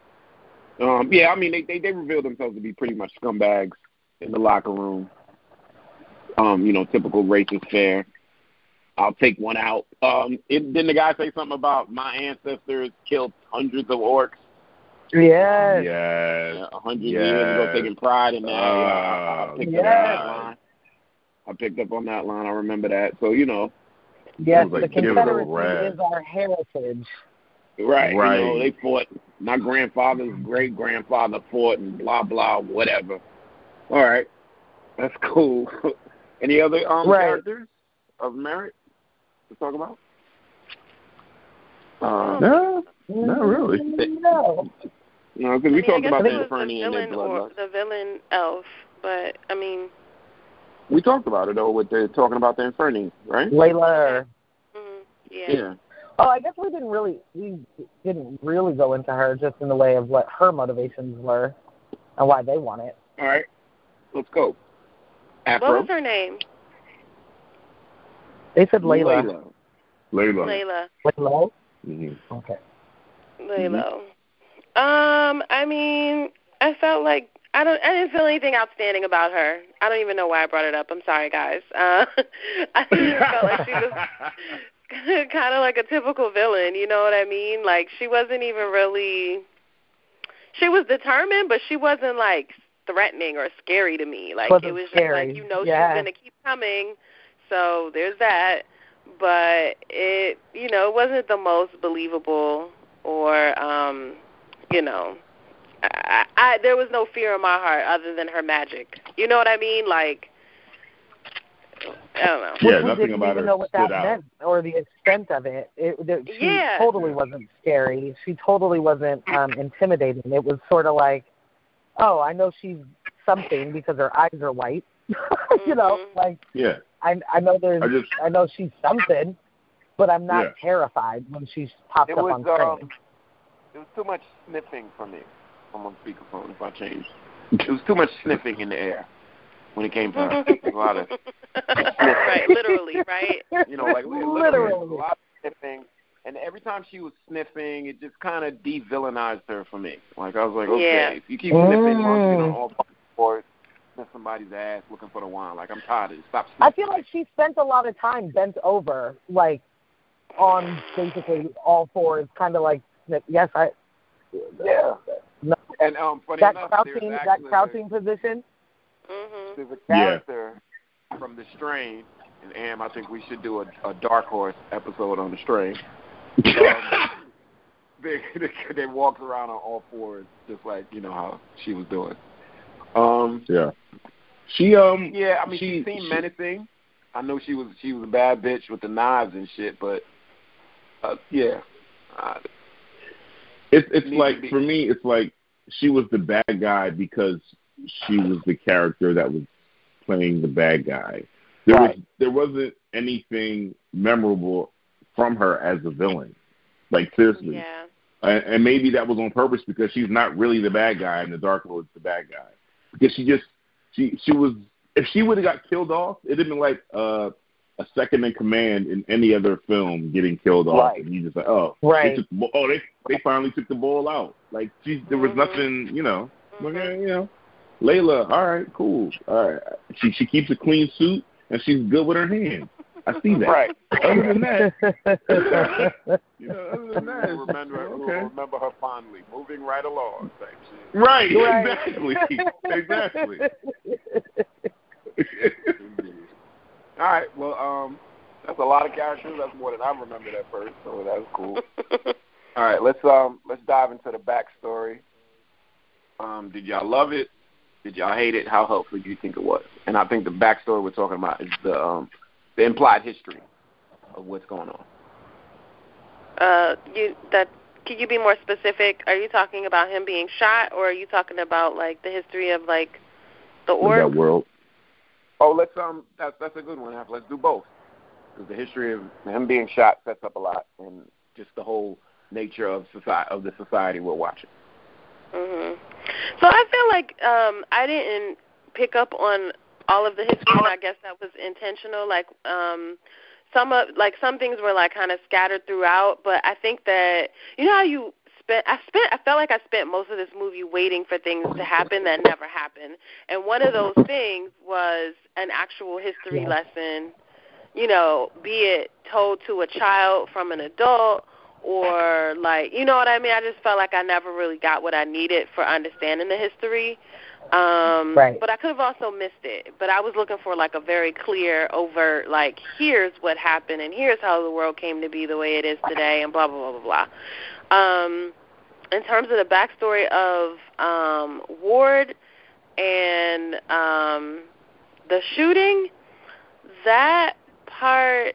S1: I mean, they revealed themselves to be pretty much scumbags in the locker room. Typical racist fare. I'll take one out. Didn't the guy say something about my ancestors killed hundreds of orcs?
S5: Yes.
S3: Yes.
S1: 100 years ago, taking pride in that. I picked up on that line. I picked up on that line. I remember that. So,
S5: Yes, the Confederacy is our heritage.
S1: Right. They fought. My grandfather's great-grandfather fought and blah, blah, whatever. All right. That's cool. Any other characters of merit to talk about?
S3: No, not really.
S1: No, because we talked about the Inferni and their bloodlust.
S4: The villain elf, but, I mean...
S1: We talked about it, though, with talking about the Inferni, right?
S5: Layla.
S1: Yeah.
S5: Oh, I guess we didn't really go into her, just in the way of what her motivations were and why they want it.
S1: All right. Let's go. Afro.
S4: What was her name?
S5: They said Layla.
S3: Layla.
S5: Mm-hmm. Okay.
S4: Layla. I mean, I felt like I didn't feel anything outstanding about her. I don't even know why I brought it up. I'm sorry, guys. I just felt like she was kind of like a typical villain. You know what I mean? Like, she wasn't even really. She was determined, but she wasn't like threatening or scary to me. Like, it was
S5: scary.
S4: just like, she's gonna keep coming. So there's that. But it wasn't the most believable or there was no fear in my heart other than her magic. You know what I mean? Like, I don't know.
S3: Yeah, nothing about her.
S5: We didn't even know what that meant or the extent of it. She totally wasn't scary. She totally wasn't intimidating. It was sort of like, oh, I know she's something because her eyes are white. I know she's something, but I'm not terrified when she pops up on screen.
S1: It was too much sniffing for me. I'm on speakerphone if I change. It was too much sniffing in the air when it came to her. A lot of
S4: right, literally, right?
S1: Like literally. A lot of sniffing. And every time she was sniffing, it just kind of de-villainized her for me. Like, I was like, okay, if you keep sniffing, you know, all fours, sniff somebody's ass looking for the wine. Like, I'm tired of it. Stop sniffing.
S5: I feel like she spent a lot of time bent over, like, on basically all fours, kind of like, yes,
S1: yeah.
S5: No.
S1: And funny
S5: that
S1: enough,
S5: crouching position.
S1: Mm-hmm. There's a character from The Strain, and I think we should do a Dark Horse episode on The Strain. They walked around on all fours, just like, you know, how she was doing. She I mean, she seemed menacing. I know she was a bad bitch with the knives and shit, but
S3: it's like, for me, it's like she was the bad guy because she was the character that was playing the bad guy. There wasn't anything memorable from her as a villain. Like, seriously.
S4: Yeah.
S3: And maybe that was on purpose because she's not really the bad guy and the Dark Lord's the bad guy. Because she was, if she would have got killed off, it'd have been like a second in command in any other film getting killed off. And you just like, they finally took the ball out. Like, there was nothing, you know. Like, you know, Layla, all right, cool. All right. She keeps a clean suit and she's good with her hands. I see that.
S1: Right.
S3: Other than that,
S1: remember her fondly, moving right along, type shit.
S3: Right. Exactly.
S1: All right. Well, that's a lot of characters. That's more than I remembered at first, so that was cool. All right. Let's dive into the backstory. Did y'all love it? Did y'all hate it? How helpful do you think it was? And I think the backstory we're talking about is the implied history of what's going on.
S4: Can you be more specific? Are you talking about him being shot, or are you talking about like the history of like the orc?
S3: That world.
S1: Oh, let's that's a good one. Let's do both, because the history of him being shot sets up a lot, and just the whole nature of the society we're watching.
S4: Mhm. So I feel like I didn't pick up on all of the history, and I guess that was intentional. Like some things were like kind of scattered throughout, but I think that, you know how I felt like I spent most of this movie waiting for things to happen that never happened. And one of those things was an actual history lesson, you know, be it told to a child from an adult, or like, you know what I mean? I just felt like I never really got what I needed for understanding the history. But I could have also missed it. But I was looking for like a very clear, overt, like, here's what happened and here's how the world came to be the way it is today, and blah, blah, blah, blah, blah. In terms of the backstory of Ward and the shooting, that part,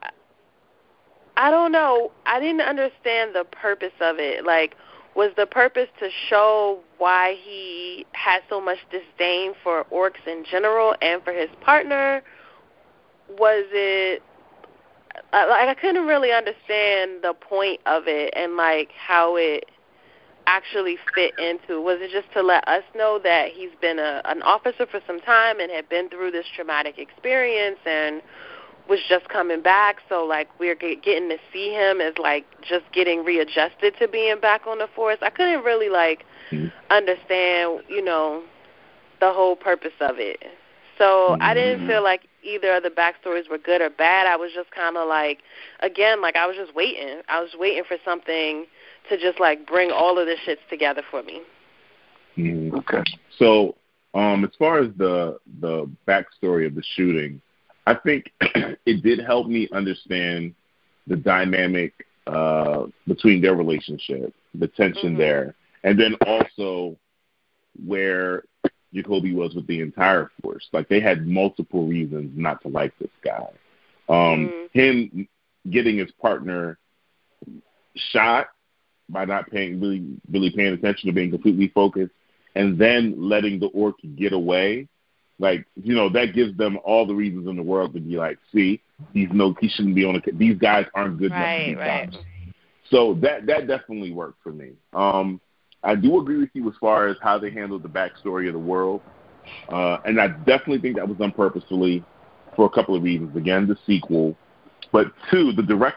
S4: I don't know. I didn't understand the purpose of it. Like, was the purpose to show why he had so much disdain for orcs in general and for his partner? Was it, I couldn't really understand the point of it and, like, how it actually fit into. Was it just to let us know that he's been an officer for some time and had been through this traumatic experience and was just coming back, so, like, we're getting to see him as, like, just getting readjusted to being back on the force? I couldn't really, like, understand, you know, the whole purpose of it. So I didn't feel like either of the backstories were good or bad. I was just kind of, like, again, like, I was just waiting. I was waiting for something to just, like, bring all of this shit together for me.
S3: Okay. So as far as the backstory of the shooting, I think it did help me understand the dynamic between their relationship, the tension there, and then also where Jacoby was with the entire force. Like, they had multiple reasons not to like this guy. Him getting his partner shot by not really paying attention to being completely focused, and then letting the orc get away. Like, you know, that gives them all the reasons in the world to be like, see, he shouldn't be on these guys aren't good enough to be cops. So that definitely worked for me. I do agree with you as far as how they handled the backstory of the world. And I definitely think that was done purposefully for a couple of reasons. Again, the sequel. But two, the director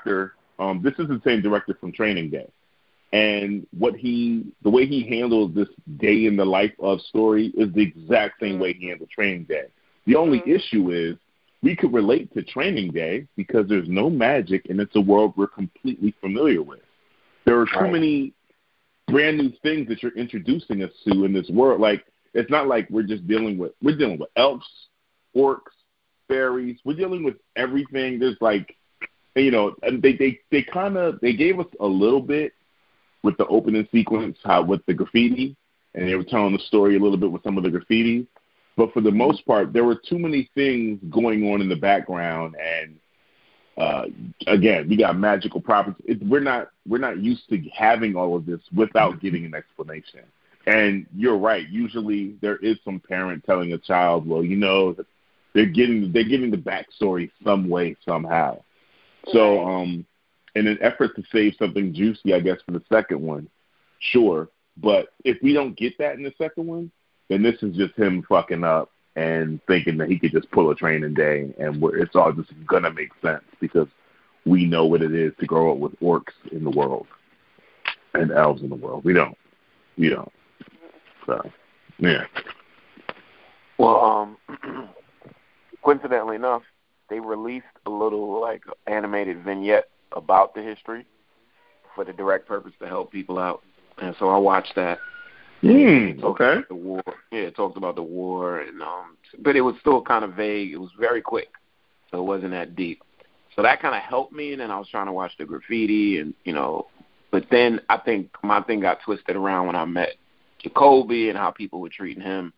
S3: This is the same director from Training Day. And the way he handles this day in the life of story is the exact same way he handled Training Day. The only issue is we could relate to Training Day because there's no magic and it's a world we're completely familiar with. There are too many brand new things that you're introducing us to in this world. Like, it's not like we're dealing with elves, orcs, fairies. We're dealing with everything. There's like, you know, and they gave us a little bit with the opening sequence, with the graffiti, and they were telling the story a little bit with some of the graffiti. But for the most part, there were too many things going on in the background, and again, we got magical properties. We're not used to having all of this without getting an explanation. And you're right. Usually, there is some parent telling a child, "Well, you know, they're getting the backstory some way, somehow." So, in an effort to save something juicy, I guess, for the second one, sure. But if we don't get that in the second one, then this is just him fucking up and thinking that he could just pull a Training Day, and it's all just going to make sense because we know what it is to grow up with orcs in the world and elves in the world. We don't. So, yeah.
S1: Well, coincidentally enough, they released a little, like, animated vignette about the history for the direct purpose to help people out. And so I watched that.
S3: Okay.
S1: The war. Yeah, it talked about the war, and but it was still kind of vague. It was very quick, so it wasn't that deep. So that kind of helped me, and then I was trying to watch the graffiti, and, you know, but then I think my thing got twisted around when I met Jacoby and how people were treating him.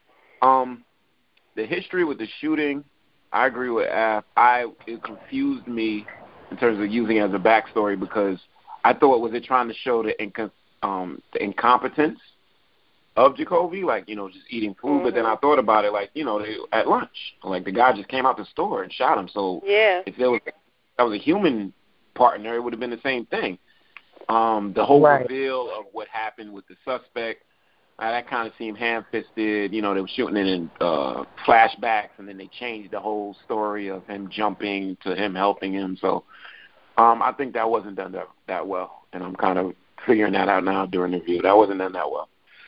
S1: The history with the shooting, I agree with Af. It confused me in terms of using it as a backstory because I thought, was it trying to show the incompetence of Jacoby, like, you know, just eating food. But then I thought about it, like, you know, at lunch, like the guy just came out the store and shot him. So if that was a human partner, it would have been the same thing. The whole reveal of what happened with the suspect, that kind of seemed ham-fisted. You know, they were shooting it in flashbacks, and then they changed the whole story of him jumping to him helping him. So I think that wasn't done that well, and I'm kind of figuring that out now during the review. That wasn't done that well.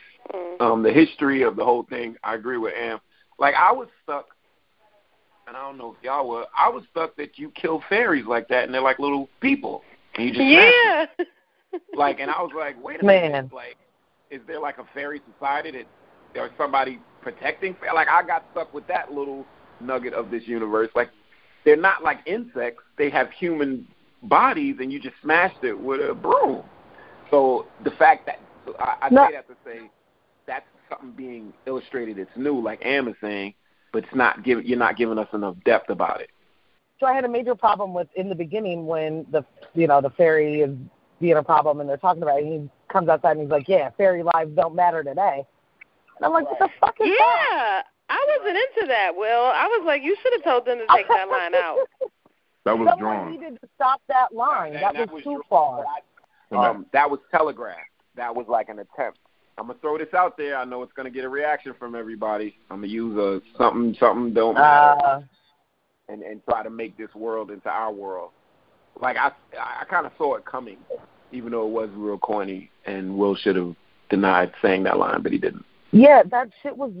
S1: The history of the whole thing, I agree with Am. Like, I was stuck, and I don't know if y'all were, I was stuck that you kill fairies like that, and they're like little people. And you just smash them. Like, and I was like, wait a minute. Like, is there like a fairy society that there's somebody protecting? Like, I got stuck with that little nugget of this universe. Like, they're not like insects. They have human bodies, and you just smashed it with a broom. So the fact that, I say that to say that's something being illustrated that's new, like Am is saying, but it's not you're not giving us enough depth about it.
S5: So I had a major problem with in the beginning when the fairy is being a problem and they're talking about it, and he comes outside and he's like, yeah, fairy lives don't matter today. And I'm like, what the fuck is that?
S4: Yeah, I wasn't into that, Will. I was like, you should have told them to take that line out.
S3: That was drawn.
S5: Someone needed to stop that line. That was too far.
S1: That was telegraphed. That was like an attempt. I'm going to throw this out there. I know it's going to get a reaction from everybody. I'm going to use something don't matter and try to make this world into our world. Like, I kind of saw it coming, even though it was real corny, and Will should have denied saying that line, but he didn't.
S5: Yeah, that shit was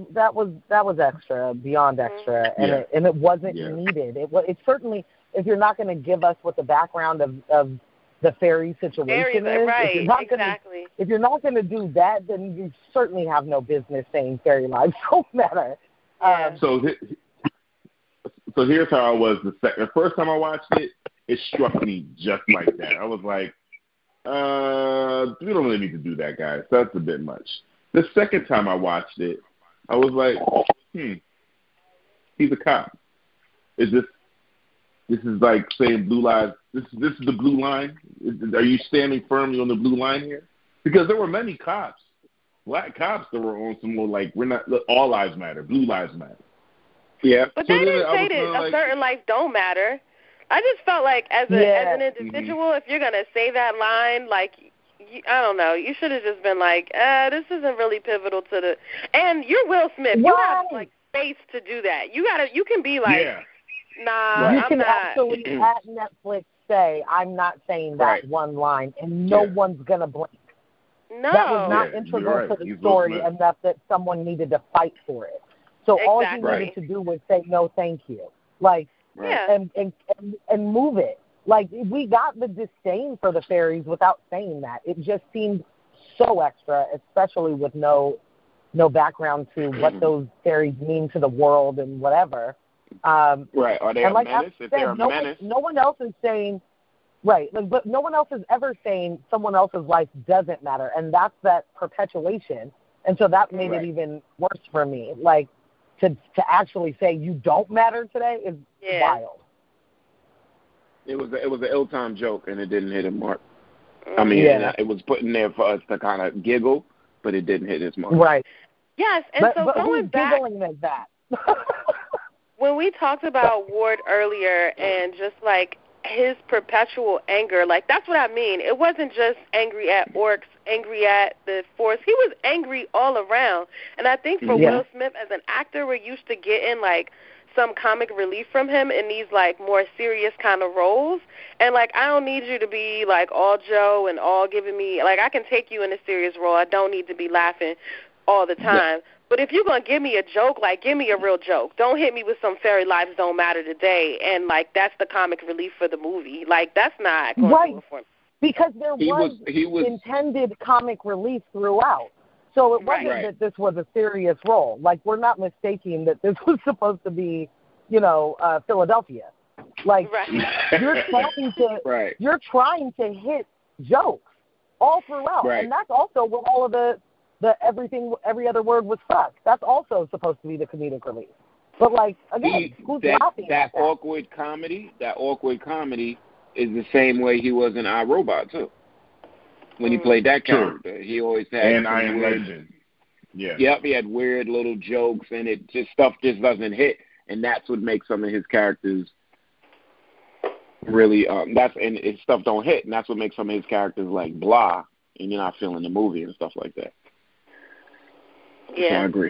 S5: extra, beyond extra, and it wasn't needed. It certainly, if you're not going to give us what the background of the fairy situation is,
S4: right?
S5: If you're not going to do that, then you certainly have no business saying fairy lives don't matter.
S3: So here's how I was the first time I watched it. It struck me just like that. I was like, we don't really need to do that, guys. That's a bit much. The second time I watched it, I was like, he's a cop. This is like saying blue lives. This is the blue line. Are you standing firmly on the blue line here? Because there were many cops, black cops, that were on some more like all lives matter, blue lives matter. Yeah,
S4: but they didn't say that a certain life don't matter. I just felt like as an individual, if you're gonna say that line, like, I don't know, you should have just been like, this isn't really pivotal to the. And you're Will Smith. You have like space to do that. You can be like, nah,
S5: you
S4: I'm
S5: can
S4: not.
S5: actually at Netflix say, I'm not saying that one line, and no one's going to blink.
S4: No.
S5: That was not integral to the story enough that someone needed to fight for it. So all he needed to do was say, no, thank you. Like, and move it. Like, we got the disdain for the fairies without saying that. It just seemed so extra, especially with no background to what those fairies mean to the world and whatever.
S1: Are they a menace? If they're a menace.
S5: No one else is saying, but no one else is ever saying someone else's life doesn't matter, and that's that perpetuation. And so that made it even worse for me. Like, to actually say you don't matter today is wild.
S1: It was an ill-timed joke, and it didn't hit his mark. I mean, it was put in there for us to kind of giggle, but it didn't hit his mark.
S5: Right.
S4: Yes, and
S5: but
S4: going back,
S5: giggling at that.
S4: when we talked about Ward earlier and just like his perpetual anger, like that's what I mean. It wasn't just angry at orcs, angry at the Force. He was angry all around. And I think for Will Smith as an actor, we're used to getting like some comic relief from him in these like more serious kind of roles. And like, I don't need you to be like all Joe and all giving me, like I can take you in a serious role. I don't need to be laughing all the time. But if you're going to give me a joke, like give me a real joke. Don't hit me with some fairy lives don't matter today. And like, that's the comic relief for the movie. Like, that's not going to do it for me.
S5: Because there was intended comic relief throughout. So it wasn't that this was a serious role. Like, we're not mistaking that this was supposed to be, Philadelphia. Like, you're trying to hit jokes all throughout. And that's also what all of the every other word was fuck. That's also supposed to be the comedic relief. But like, again, who's laughing at that?
S1: Awkward comedy is the same way he was in iRobot too. When he played that character, he always had
S3: I Am Legend. Yeah.
S1: Yep, he had weird little jokes, and stuff just doesn't hit, and that's what makes some of his characters really stuff don't hit, and that's what makes some of his characters like blah, and you're not feeling the movie and stuff like that.
S4: Yeah,
S1: so I agree.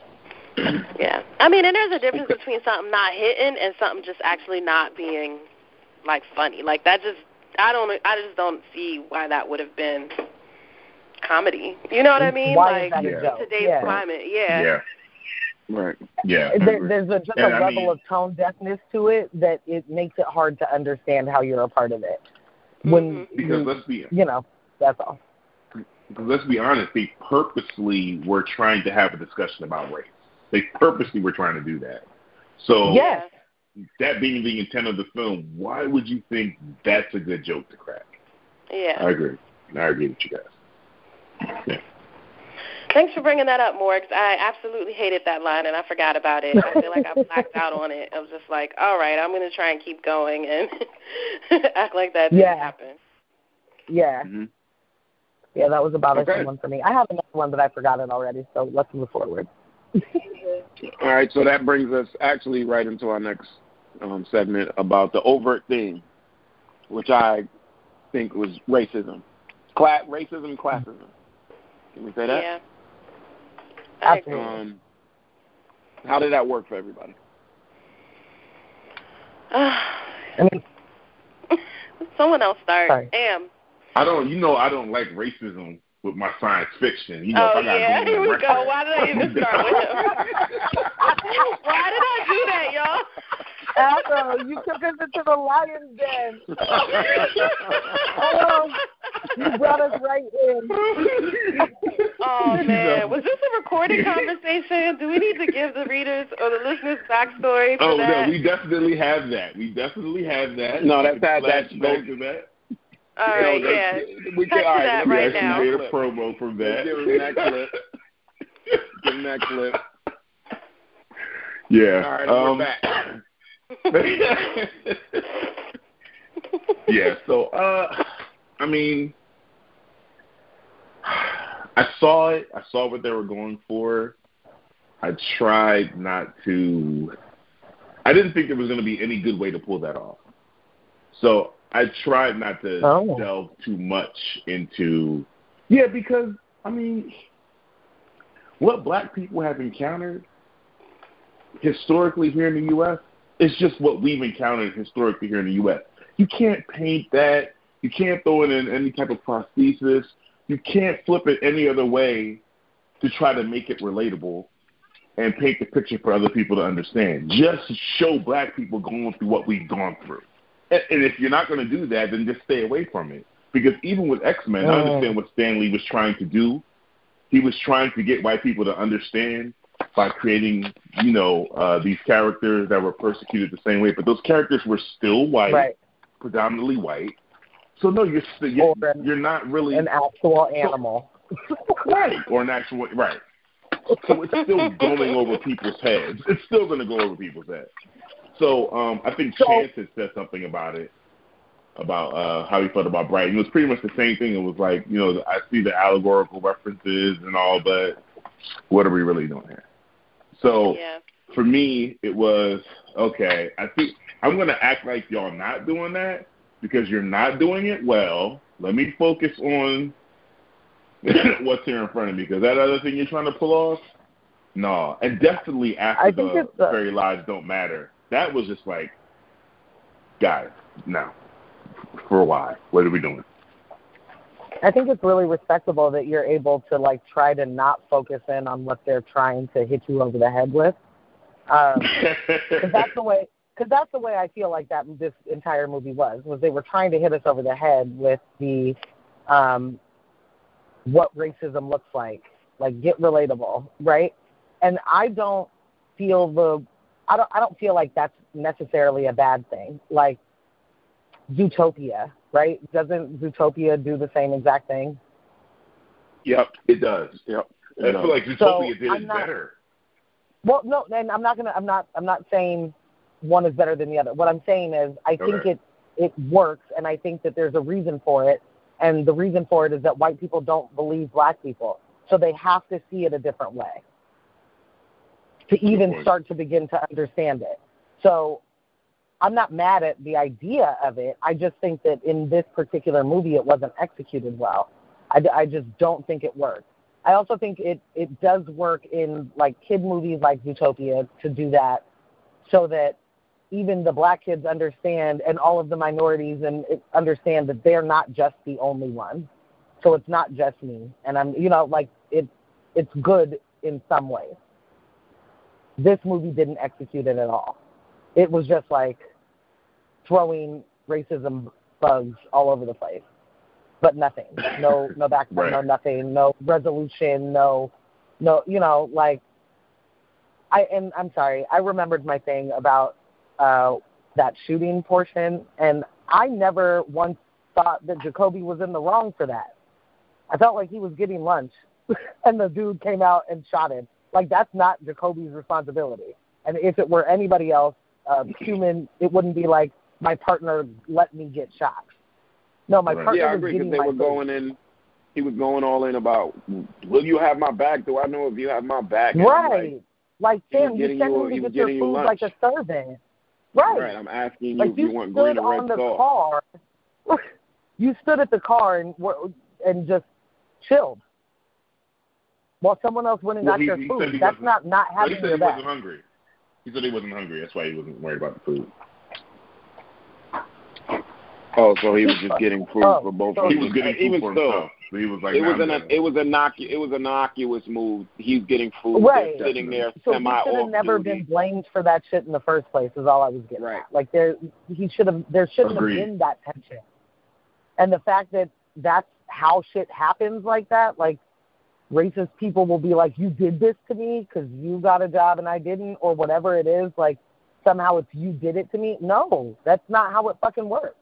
S4: Yeah, I mean, and there's a difference between something not hitting and something just actually not being like funny. Like that I just don't see why that would have been comedy. You know what I mean?
S5: Why
S4: like
S5: is that a joke?
S4: Today's climate. Yeah.
S1: Right.
S3: Yeah.
S5: There's a level of tone deafness to it that it makes it hard to understand how you're a part of it.
S3: Because
S5: that's all.
S3: Because let's be honest, they purposely were trying to have a discussion about race. They purposely were trying to do that. So that being the intent of the film, why would you think that's a good joke to crack?
S4: Yeah.
S3: I agree with you guys. Yeah.
S4: Thanks for bringing that up, Morgs. I absolutely hated that line, and I forgot about it. I feel like I blacked out on it. I was just like, all right, I'm going to try and keep going and act like that didn't happen.
S5: Yeah. Mm-hmm. Yeah, that was about a one for me. I have another one, but I forgot it already, so let's move forward.
S1: All right, so that brings us actually right into our next segment about the overt theme, which I think was racism. Racism, classism. Can we say that?
S4: Yeah.
S5: Absolutely.
S1: How did that work for everybody?
S4: Someone else start.
S5: Sorry.
S3: I don't like racism with my science fiction. If I gotta
S4: here we go. Why did I even start with him? Why did I do that, y'all?
S5: Afro, you took us into the lion's den. You brought us right in.
S4: Oh, man. Was this a recorded conversation? Do we need to give the readers or the listeners backstory for that?
S3: No, we definitely have that.
S1: No, that's
S3: back to that.
S4: All right,
S1: We can
S4: that right now.
S3: Made a promo from that.
S1: Give him that clip.
S3: Yeah.
S1: All right, we're back.
S3: Yeah, so, I mean, I saw it. I saw what they were going for. I tried not to. I didn't think there was going to be any good way to pull that off. So I tried not to delve too much into. Yeah, because, I mean, what black people have encountered historically here in the U.S. is just what we've encountered historically here in the U.S. You can't paint that. You can't throw it in any type of prosthesis. You can't flip it any other way to try to make it relatable and paint the picture for other people to understand. Just show black people going through what we've gone through. And if you're not going to do that, then just stay away from it. Because even with X-Men, I understand what Stan Lee was trying to do. He was trying to get white people to understand by creating, these characters that were persecuted the same way. But those characters were still white, predominantly white. So no, you're not really
S5: an actual animal,
S3: right? Or an actual right. So it's still going over people's heads. It's still going to go over people's heads. So I think Chance had said something about it, about how he felt about Brighton. It was pretty much the same thing. It was like, I see the allegorical references and all, but what are we really doing here? So for me, it was, okay, I think I'm going to act like y'all not doing that because you're not doing it well. Let me focus on what's here in front of me, because that other thing you're trying to pull off, no. And definitely after the Fairy Lives Don't Matter, that was just like, guys, no. For why? What are we doing?
S5: I think it's really respectable that you're able to try to not focus in on what they're trying to hit you over the head with. Because that's the way I feel like that this entire movie was they were trying to hit us over the head with the what racism looks like get relatable, right? And I don't feel like that's necessarily a bad thing. Like Zootopia, right? Doesn't Zootopia do the same exact thing?
S3: Yep, it does. Yep. I feel like Zootopia did it better.
S5: Well, no, and I'm not saying one is better than the other. What I'm saying is I think it works, and I think that there's a reason for it, and the reason for it is that white people don't believe black people, so they have to see it a different way to even start to begin to understand it. So I'm not mad at the idea of it. I just think that in this particular movie, it wasn't executed well. I just don't think it worked. I also think it does work in kid movies like Zootopia to do that, so that even the black kids understand, and all of the minorities understand that they're not just the only one. So it's not just me. And I'm, it's good in some ways. This movie didn't execute it at all. It was just throwing racism bugs all over the place, but nothing. No backbone, no nothing, no resolution, no. I'm sorry. I remembered my thing about that shooting portion, and I never once thought that Jacoby was in the wrong for that. I felt like he was getting lunch, and the dude came out and shot him. That's not Jacoby's responsibility. And if it were anybody else, human, it wouldn't be my partner let me get shot. No, my partner
S1: I agree, because they were going in. He was going all in about, will you have my back? Do I know if you have my back? And
S5: right. Sam, you sent him to get your food like a servant. Right.
S1: I'm asking you if you want green or red
S5: sauce. You stood at the car and just chilled while someone else went and got your food. That's not having your back.
S3: He wasn't hungry. He said he wasn't hungry. That's why he wasn't worried about the food.
S1: Oh, so he was just getting food for both.
S3: He was getting food for himself. So he was
S1: it was innocuous move. He's getting food, sitting there
S5: so
S1: semi-off
S5: he should have never been blamed for that shit in the first place. Is all I was getting at. There shouldn't have been that tension. And the fact that that's how shit happens like that, racist people will be like, you did this to me because you got a job and I didn't, or whatever it is. Somehow it's you did it to me. No, that's not how it fucking works.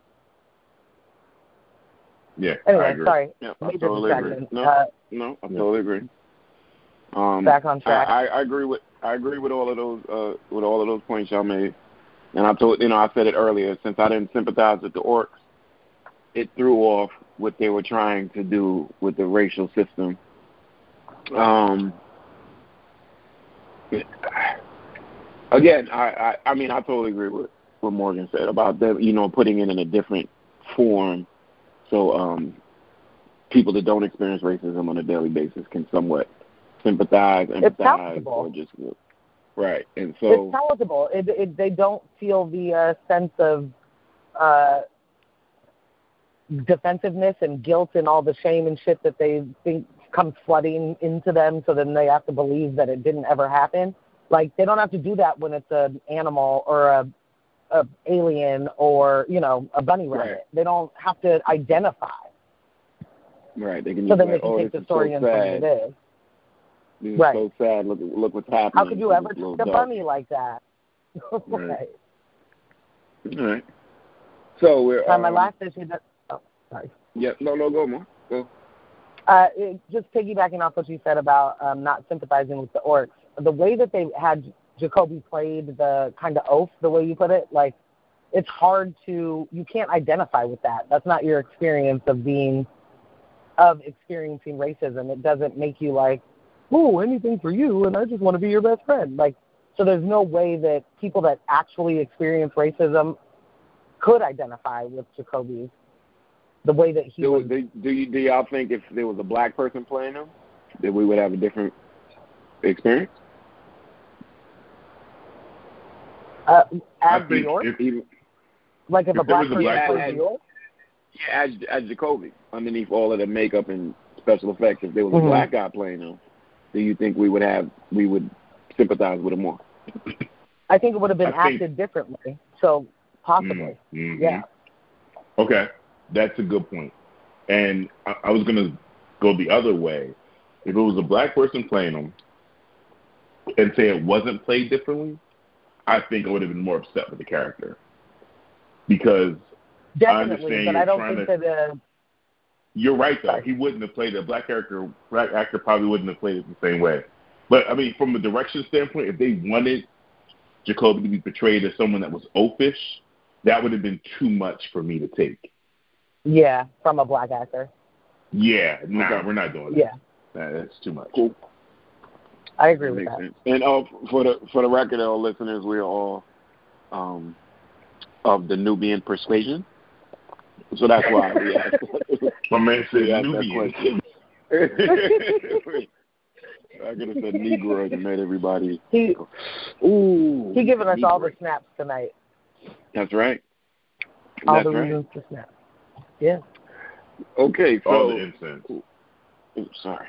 S3: Yeah.
S5: Anyway,
S3: I agree.
S5: Sorry.
S1: Yeah, I totally agree. I totally agree.
S5: Back on track.
S1: I agree with all of those points y'all made, and I said it earlier. Since I didn't sympathize with the orcs, it threw off what they were trying to do with the racial system. Again, I totally agree with what Morgan said about them, putting it in a different form. So people that don't experience racism on a daily basis can somewhat sympathize, empathize, or just right. And so
S5: it's palatable. They don't feel the sense of defensiveness and guilt and all the shame and shit that they think comes flooding into them, so then they have to believe that it didn't ever happen. Like, they don't have to do that when it's an animal or a alien or, you know, a bunny rabbit.
S1: Right.
S5: They don't have to identify.
S1: Right. They can
S5: So
S1: just
S5: then
S1: like,
S5: they can take the story
S1: so
S5: in for what it is.
S1: This is
S5: Right.
S1: so sad. Look what's happening.
S5: How could you ever
S1: It's a little
S5: treat a
S1: dark.
S5: bunny like that?
S1: Right. All right. So we're
S5: My last issue. Sorry.
S1: Yeah. No. Go more. Go.
S5: Just piggybacking off what you said about not sympathizing with the orcs, the way that they had Jacoby played the kind of oath, the way you put it, like, it's hard to, you can't identify with that. That's not your experience of experiencing racism. It doesn't make you like, oh, anything for you, and I just want to be your best friend. Like, so there's no way that people that actually experience racism could identify with Jacoby the way that he was.
S1: Do y'all think if there was a black person playing him, that we would have a different experience?
S5: As New York? Like if a black person played New York?
S1: Yeah, as Jacoby, underneath all of the makeup and special effects, if there was a black guy playing him, do you think we would sympathize with him more?
S5: I think it would have been acted differently. So possibly, yeah.
S3: Okay, that's a good point. And I was gonna go the other way. If it was a black person playing him, and say it wasn't played differently, I think I would have been more upset with the character. Because
S5: definitely, but I don't think that.
S3: You're right, though. He wouldn't have played it. Black actor probably wouldn't have played it the same way. But, I mean, from a direction standpoint, if they wanted Jacoby to be portrayed as someone that was oafish, that would have been too much for me to take.
S5: Yeah, from a black actor.
S3: Yeah, we're not doing that.
S5: Yeah.
S3: That's too much.
S1: Cool.
S5: I agree with that.
S1: Sense. And for the record, all listeners, we are all of the Nubian persuasion. So that's why we asked.
S3: My man said Nubian.
S1: I could have said Negroid and made everybody.
S5: He giving us all the snaps tonight.
S1: That's right.
S5: All the reasons to snap. Yeah.
S1: Okay. So,
S3: all the incense.
S1: Sorry.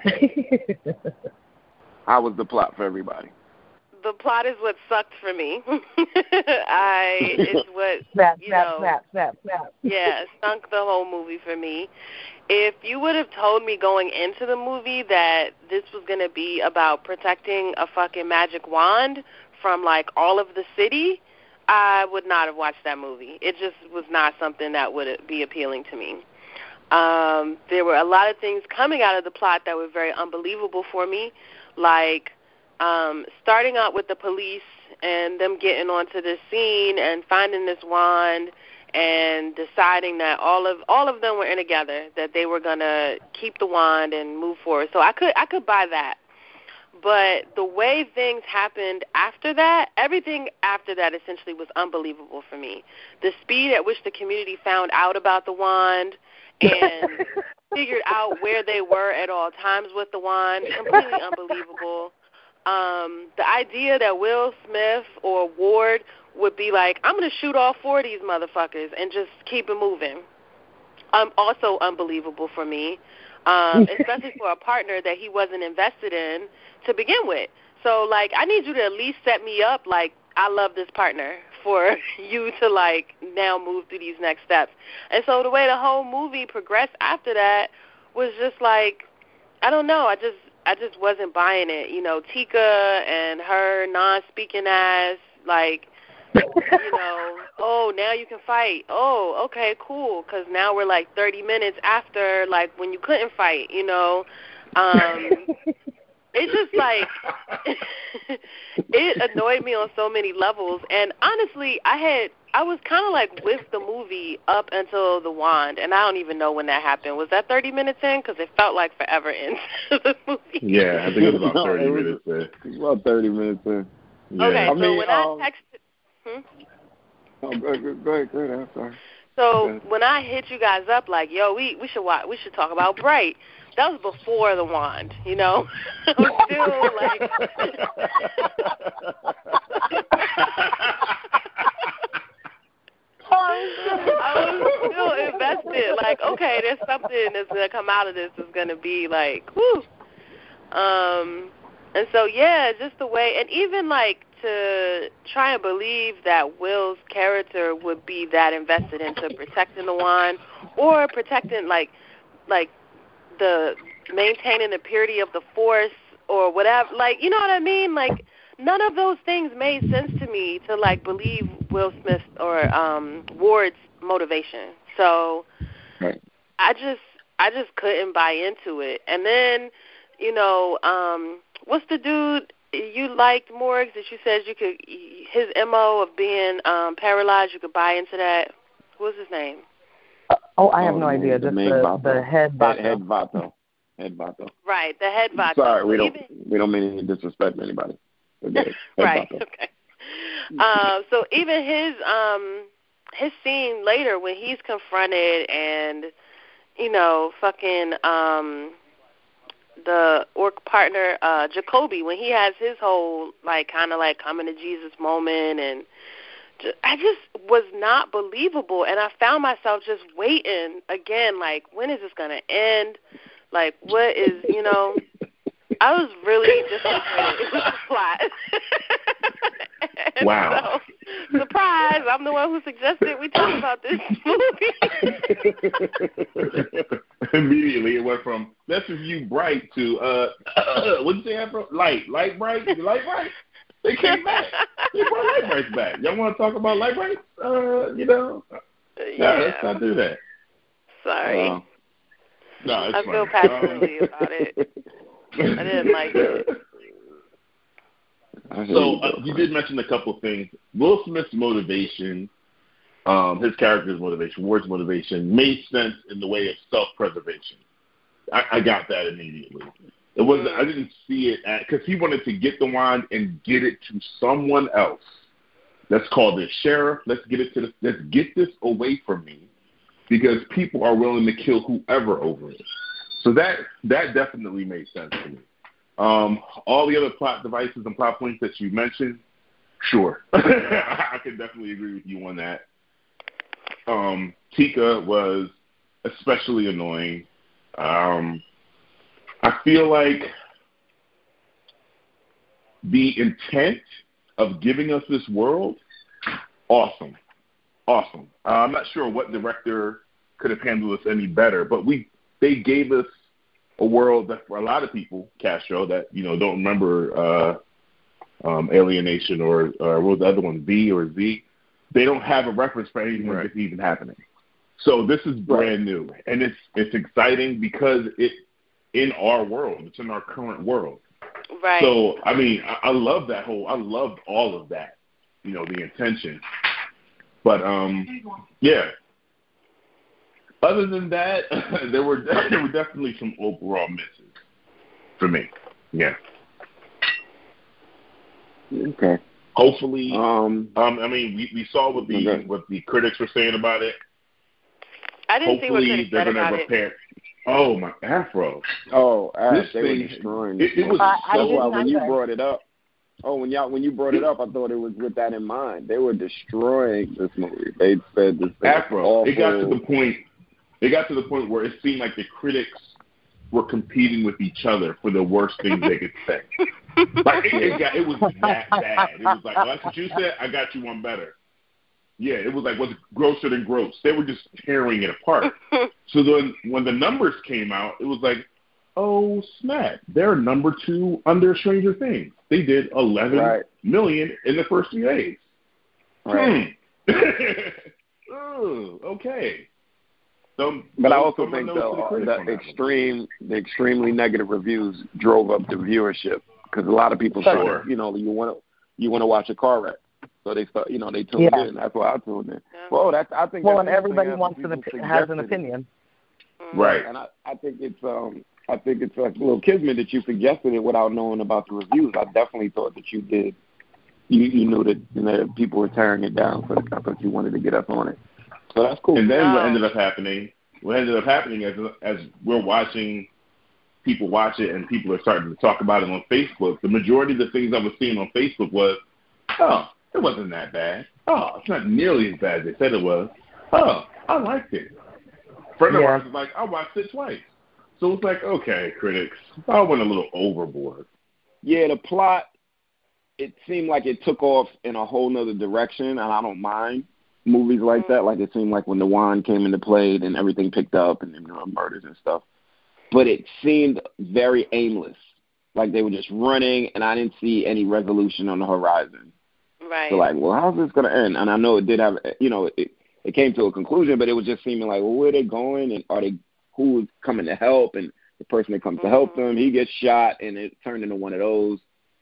S1: How was the plot for everybody?
S4: The plot is what sucked for me. It's what
S5: snap.
S4: Yeah, stunk the whole movie for me. If you would have told me going into the movie that this was going to be about protecting a fucking magic wand from, like, all of the city, I would not have watched that movie. It just was not something that would be appealing to me. There were a lot of things coming out of the plot that were very unbelievable for me, like starting out with the police and them getting onto this scene and finding this wand and deciding that all of them were in together, that they were gonna keep the wand and move forward. So I could buy that. But the way things happened after that, everything after that essentially was unbelievable for me. The speed at which the community found out about the wand and figured out where they were at all times with the wand, completely unbelievable. The idea that Will Smith or Ward would be like, I'm going to shoot all 4 of these motherfuckers and just keep it moving. Also unbelievable for me, especially for a partner that he wasn't invested in to begin with. So, like, I need you to at least set me up like, I love this partner for you to, like, now move through these next steps. And so the way the whole movie progressed after that was just like, I don't know, I just wasn't buying it. You know, Tika and her non-speaking ass, like, you know, oh, now you can fight. Oh, okay, cool, because now we're like 30 minutes after, like, when you couldn't fight, you know. It's just like, it annoyed me on so many levels. And honestly, I was kind of like with the movie up until the wand, and I don't even know when that happened. Was that 30 minutes in? Because it felt like forever into the movie.
S3: Yeah, I think it was about 30 minutes in.
S1: It was about 30 minutes in.
S3: Yeah.
S4: Okay, so when I texted...
S1: Go ahead, I'm sorry.
S4: So when I hit you guys up, like, yo, we should talk about Bright. That was before the wand, you know. I was still like, invested. Like, okay, there's something that's gonna come out of this that's gonna be like, whoo. And so yeah, just the way, and even like to try and believe that Will's character would be that invested into protecting the wand or protecting like the maintaining the purity of the Force or whatever. Like, you know what I mean? Like, none of those things made sense to me to like believe Will Smith or Ward's motivation. So
S1: right.
S4: I just couldn't buy into it. And then, you know, what's the dude you liked, Morgs, that you said you could, his MO of being paralyzed, you could buy into that? What's his name?
S5: I have no idea. Just the head Vato.
S1: Head Vato.
S4: Right, the head Vato.
S1: Sorry, we don't mean any disrespect to anybody.
S4: Right. Vato. Okay. So even his scene later when he's confronted and, you know, fucking the orc partner, Jacoby, when he has his whole, like, kind of like coming to Jesus moment, and I just was not believable, and I found myself just waiting again, like, when is this going to end? Like, what is, you know, I was really disappointed with the plot.
S3: Wow.
S4: So, surprise, I'm the one who suggested we talk about this movie.
S3: Immediately it went from, let's review Bright to, what did you say after? Light Bright? They came back. They brought Light Bright back. Y'all want to talk about Light Bright? You know?
S4: Yeah.
S3: Let's not do that.
S4: Sorry.
S3: No, it's
S4: I feel passionately about it. I didn't like it.
S3: So you did mention a couple things. Will Smith's motivation, his character's motivation, Ward's motivation, made sense in the way of self-preservation. I got that immediately. It wasn't. I didn't see it because he wanted to get the wand and get it to someone else. Let's call this sheriff. Let's get this away from me, because people are willing to kill whoever over it. So that definitely made sense to me. All the other plot devices and plot points that you mentioned, sure. I can definitely agree with you on that. Tika was especially annoying. I feel like the intent of giving us this world, awesome. I'm not sure what director could have handled this any better, but they gave us a world that for a lot of people, Castro, that, you know, don't remember Alienation or what was the other one, V or Z, they don't have a reference for anything that's even happening. So this is brand new, and it's exciting because it's in our world. It's in our current world.
S4: Right.
S3: So, I mean, I love that I loved all of that, you know, the intention. But, yeah. Other than that, there were definitely some overall misses for me. Yeah.
S1: Okay.
S3: Hopefully, I mean, we saw what the critics were saying about it.
S4: I didn't see what critics said about it.
S3: Oh, my Afro.
S1: Oh,
S3: they
S1: were destroying
S3: it. It was so
S1: when you brought it up. Oh, when you brought it up, I thought it was with that in mind. They were destroying this movie. They said this
S3: Afro. It got to the point where it seemed like the critics were competing with each other for the worst things they could say. Like it was that bad. It was like, well, that's what you said. I got you one better. Yeah, it was like, what's grosser than gross? They were just tearing it apart. So then when the numbers came out, it was like, oh, snap. They're number 2 under Stranger Things. They did 11 million in the first 3 days.
S1: Right.
S3: Oh, okay.
S1: But I also think the extremely negative reviews drove up the viewership, because a lot of people started, you know, you want to watch a car wreck, so they tuned in. That's why I tuned in.
S4: Yeah.
S1: Well, and
S5: everybody has an opinion,
S3: right?
S1: And I think it's a little kismet that you suggested it without knowing about the reviews. I definitely thought that you did. You knew that people were tearing it down, so I thought you wanted to get up on it. So that's cool.
S3: And then what ended up happening as we're watching people watch it and people are starting to talk about it on Facebook, the majority of the things I was seeing on Facebook was, oh, it wasn't that bad. Oh, it's not nearly as bad as they said it was. Oh, I liked it. friend of ours was like, I watched it twice. So it's like, okay, critics, I went a little overboard.
S1: Yeah, the plot, it seemed like it took off in a whole nother direction, and I don't mind movies like that. Like, it seemed like when the wand came into play and everything picked up and murders and stuff. But it seemed very aimless. Like they were just running, and I didn't see any resolution on the horizon.
S4: Right.
S1: So, like, well, how's this going to end? And I know it did have, it came to a conclusion, but it was just seeming like, well, where are they going? And who's coming to help? And the person that comes to help them, he gets shot, and it turned into one of those.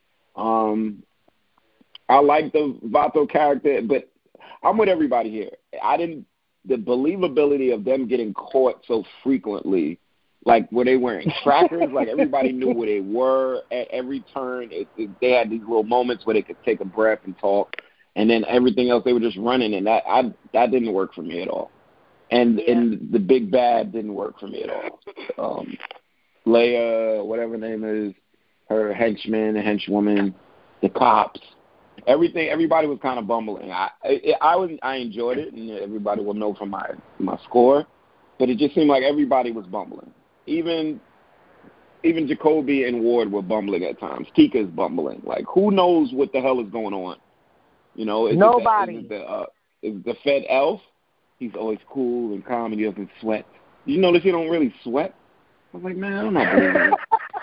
S1: I like the Vato character, but I'm with everybody here. The believability of them getting caught so frequently, like were they wearing crackers, like everybody knew where they were at every turn. They had these little moments where they could take a breath and talk, and then everything else they were just running, and that didn't work for me at all. And the big bad didn't work for me at all. Leia, whatever her name is, her henchwoman, the cops. Everybody was kind of bumbling. I enjoyed it, and everybody will know from my score, but it just seemed like everybody was bumbling. Even Jacoby and Ward were bumbling at times. Tika's bumbling. Like, who knows what the hell is going on?
S5: Nobody.
S1: Is the Fed elf? He's always cool and calm, and he doesn't sweat. Did you notice he don't really sweat? I was like, man, I'm not believing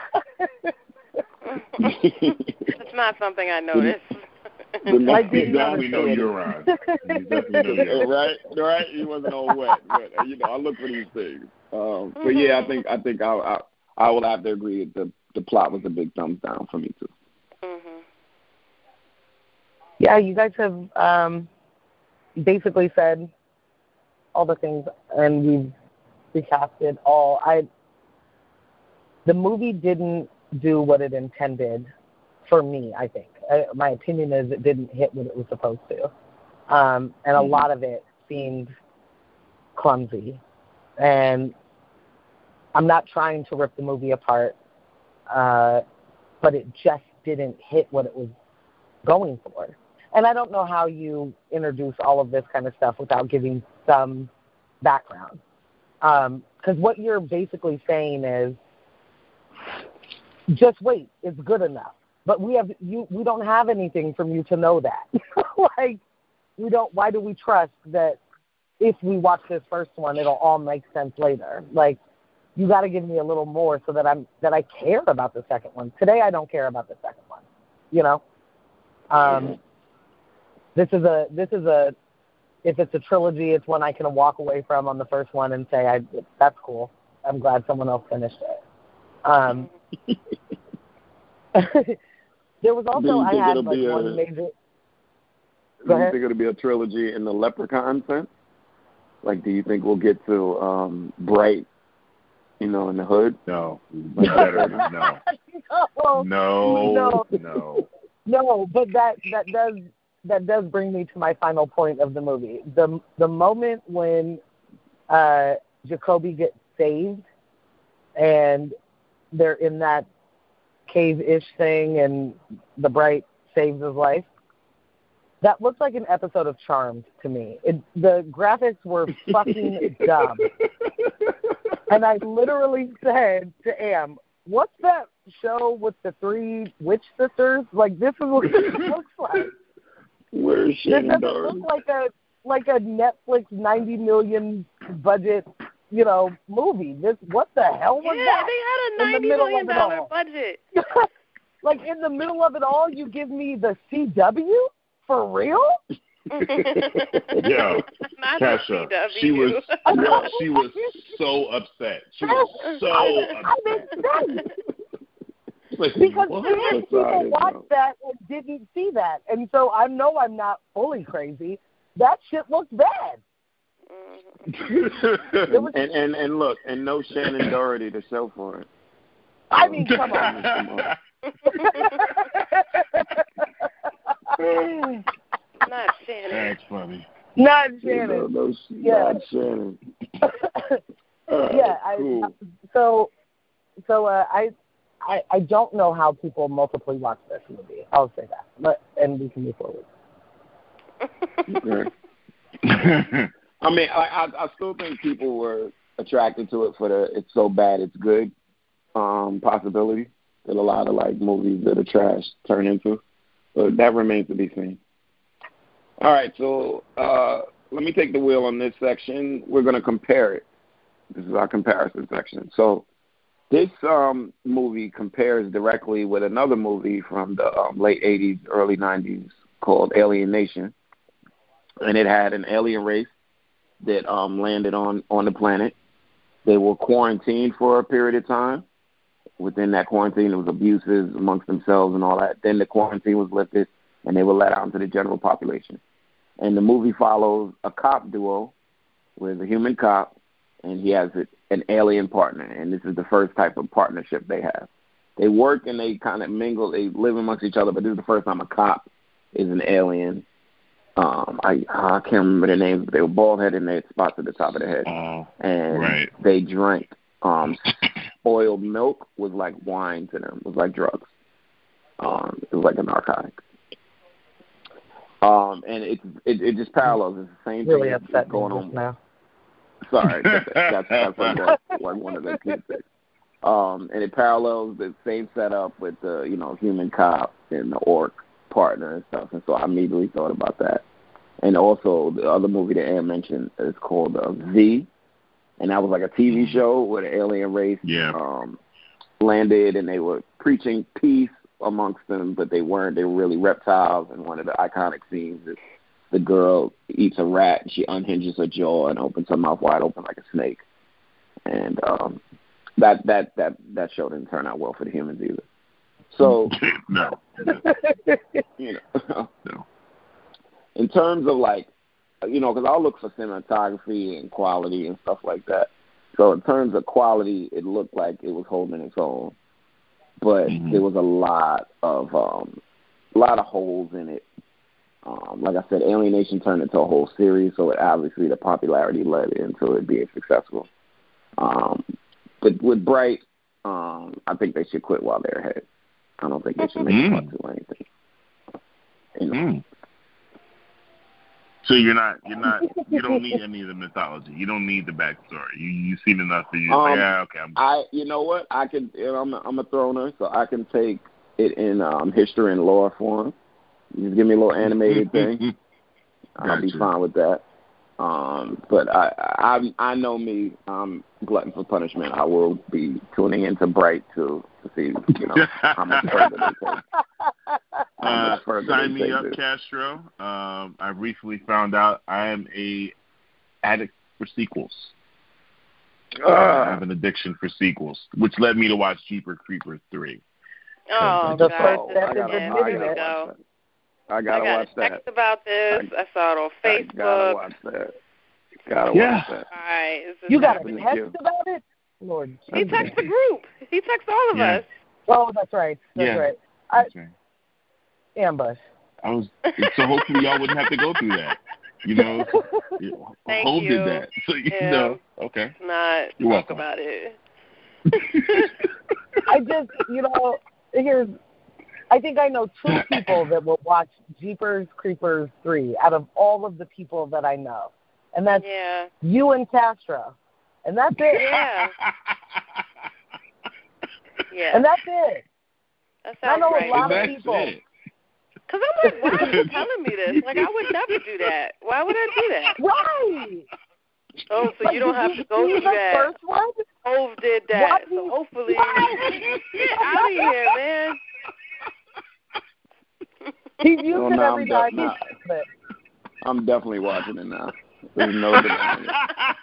S1: it.
S4: It's not something I noticed.
S3: You definitely know you're on.
S1: Right. He wasn't all wet, but I look for these things. But yeah, I think I will have to agree that the plot was a big thumbs down for me too.
S4: Mm-hmm.
S5: Yeah, you guys have basically said all the things, and we've recasted all. The movie didn't do what it intended for me, I think. My opinion is it didn't hit what it was supposed to. And a lot of it seemed clumsy. And I'm not trying to rip the movie apart, but it just didn't hit what it was going for. And I don't know how you introduce all of this kind of stuff without giving some background. Because what you're basically saying is, just wait, it's good enough. But we don't have anything from you to know that. Like, why do we trust that if we watch this first one, it'll all make sense later? Like, you got to give me a little more so that I care about the second one. Today, I don't care about the second one. This is a if it's a trilogy, it's one I can walk away from on the first one and say, that's cool. I'm glad someone else finished it. There was also, I had like one major...
S1: Do you think it'll be a trilogy in the Leprechaun sense? Like, do you think we'll get to Bright, in the hood?
S3: No. No.
S5: No, but that does bring me to my final point of the movie. The moment when Jacoby gets saved and they're in that cave-ish thing and the Bright saves his life, that looks like an episode of Charmed to me. The graphics were fucking dumb. And I literally said to Am, what's that show with the 3 witch sisters? Like, this is what it looks like.
S1: Where's Shannon
S5: It doesn't look like a Netflix 90 million budget, movie. What the hell was that?
S4: Yeah, they had a $90 million budget.
S5: Like, in the middle of it all, you give me the CW? For real?
S3: Yeah, Tasha, she was so upset. She was so upset.
S5: Because people watched that and didn't see that. And so I know I'm not fully crazy. That shit looks bad.
S1: and look, and no Shannon Doherty to show for it.
S5: I mean, come on.
S4: Not Shannon.
S3: That's funny.
S5: Not Shannon.
S1: Not Shannon.
S5: Cool. I don't know how people multiply watch this movie. I'll say that, and we can move forward.
S1: I mean, I still think people were attracted to it for the it's so bad it's good possibility that a lot of like movies that are trash turn into. So that remains to be seen. All right, so let me take the wheel on this section. We're going to compare it. This is our comparison section. So this movie compares directly with another movie from the late 80s, early 90s called Alien Nation. And it had an alien race that landed on the planet. They were quarantined for a period of time. Within that quarantine, there was abuses amongst themselves and all that. Then the quarantine was lifted, and they were let out into the general population. And the movie follows a cop duo with a human cop, and he has an alien partner. And this is the first type of partnership they have. They work and they kind of mingle. They live amongst each other, but this is the first time a cop is an alien. I can't remember their names, but they were bald-headed and they had spots at the top of their head. And they drank spoiled milk was like wine to them. It was like drugs. It was like a narcotic. And it just parallels. It's the same
S5: really
S1: thing
S5: upset
S1: going on
S5: now.
S1: Sorry, that's like one of the kids things. And it parallels the same setup with the human cop and the orc partner and stuff. And so I immediately thought about that. And also the other movie that Ann mentioned is called V, and that was like a TV show where the alien race landed, and they were preaching peace amongst them, but they weren't. They were really reptiles. And one of the iconic scenes is the girl eats a rat, and she unhinges her jaw and opens her mouth wide open like a snake. And that show didn't turn out well for the humans either. So
S3: no.
S1: No. In terms of like, because I'll look for cinematography and quality and stuff like that. So in terms of quality, it looked like it was holding its own, but there was a lot of holes in it. Like I said, Alien Nation turned into a whole series, so obviously the popularity led into it being successful. But with Bright, I think they should quit while they're ahead. I don't think they should make part two or anything.
S3: So you don't need any of the mythology. You don't need the backstory. You've seen enough that you're like, yeah, okay.
S1: You know what? I can. I'm a throner, so I can take it in history and lore form. You just give me a little animated thing. I'll be fine with that. But I know me. I'm glutton for punishment. I will be tuning into Bright to see how much further they take.
S3: Sign me up, Castro. I recently found out I am a addict for sequels. I have an addiction for sequels, which led me to watch Jeepers Creepers 3.
S4: Oh,
S5: the
S4: God.
S5: first step is admitting it.
S1: I gotta watch that.
S4: Text about this. I saw it on Facebook.
S1: Gotta watch that. Watch that.
S4: All right.
S5: You got a text about it? Lord.
S4: He texts the group. He texts all of us.
S5: Oh, that's right. That's right.
S3: That's right.
S5: Ambush.
S3: So hopefully y'all wouldn't have to go through that.
S4: Thank
S3: Hope
S4: you.
S3: did that. So okay.
S4: Not
S3: You're
S4: talk
S3: welcome.
S4: about it.
S5: I just, I think I know two people that will watch Jeepers Creepers 3 out of all of the people that I know. And that's you and Castro. And that's it.
S4: Yeah. Yeah.
S5: And that's it.
S4: That sounds
S5: I know
S4: right.
S5: a lot of people.
S4: Because I'm like, why are you telling me this? Like, I would never do that. Why would I do that?
S5: Right.
S4: Oh, so you don't have to go through that.
S5: First one?
S4: Hove did that. So hopefully, get out of here, man.
S5: He's used it every time.
S1: I'm definitely watching it now. There's no denying it.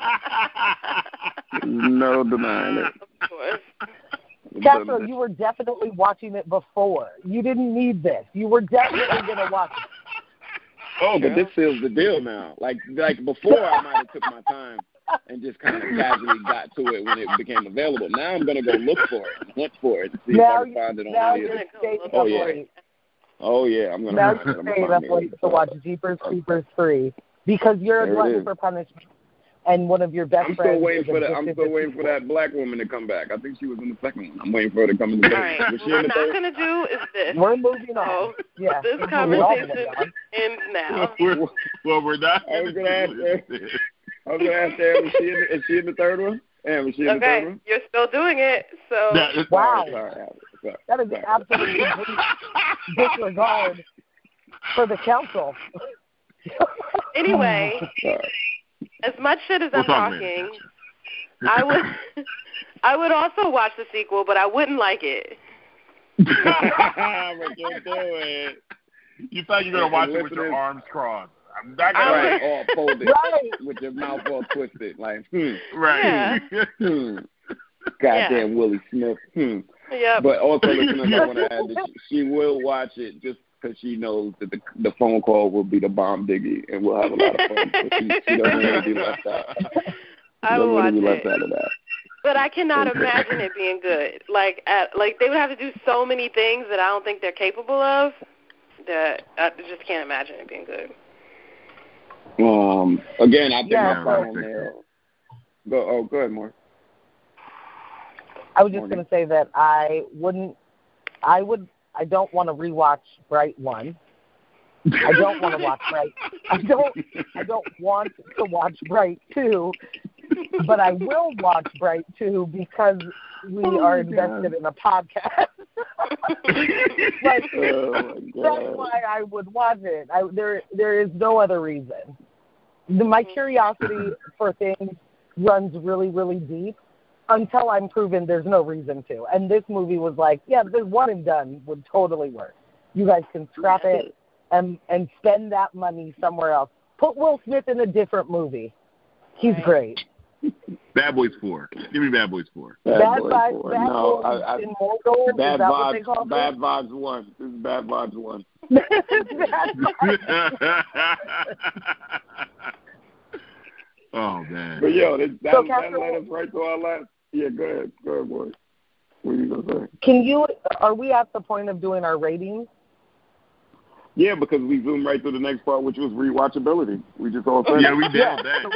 S1: No denying it.
S4: Of course.
S5: Castro, you were definitely watching it before. You didn't need this. You were definitely going to watch it.
S1: Oh, but this seals the deal now. Like before, I might have took my time and just kind of casually got to it when it became available. Now I'm going to go look for it, hunt for it, to see if I can find it on video. Oh yeah, I'm going to.
S5: Now you're staying up late to watch Jeepers Creepers 3 because you're a glutton for punishment. And one of your best
S1: I'm
S5: friends.
S1: Still waiting for that black woman to come back. I think she was in the second one. I'm waiting for her to come in the third.
S4: Right. What I'm not going to do is this.
S5: We're moving on. Yeah.
S4: This conversation ends now.
S3: Well, we're not.
S1: I was going to ask her. I was gonna ask Sam, is she in the third one? Am, is she in the third one?
S4: You're still doing it, so.
S5: Wow.
S1: Sorry.
S5: That is absolutely disregard for the council.
S4: Anyway, as much shit as I'm talking, I would also watch the sequel, but I wouldn't like it.
S3: But you do it. You thought you were gonna watch it with your arms crossed. I'm not gonna
S1: right, all folded, with your mouth all twisted, like
S3: right.
S1: Goddamn Willie Smith.
S4: Yeah.
S1: But also, listeners, I want to add that she will watch it just because she knows that the phone call will be the bomb diggy, and we'll have a lot of fun. So she doesn't want to be left out.
S4: I will watch it.
S1: Left out of that.
S4: But I cannot imagine it being good. Like they would have to do so many things that I don't think they're capable of. That I just can't imagine it being good.
S1: Again, I think my final nail. Go ahead, Mark.
S5: I was just going to say that I don't want to rewatch Bright 1. I don't want to watch Bright. I don't want to watch Bright 2, but I will watch Bright 2 because we are invested in a podcast. Like, that's why I would watch it. There is no other reason. My curiosity for things runs really, really deep until I'm proven there's no reason to. And this movie was like, the one and done would totally work. You guys can scrap it and spend that money somewhere else. Put Will Smith in a different movie. He's great.
S3: Bad Boys 4. Give me Bad Boys 4.
S1: Bad Boys 4.
S5: Bad
S1: Vibes 1. This is Bad Vibes 1.
S3: Oh, man.
S1: But, that led us right to our last. Yeah, go ahead, boy. What are you going to say?
S5: Are we at the point of doing our ratings?
S1: Yeah, because we zoomed right to the next part, which was rewatchability. We just all said
S3: we did that.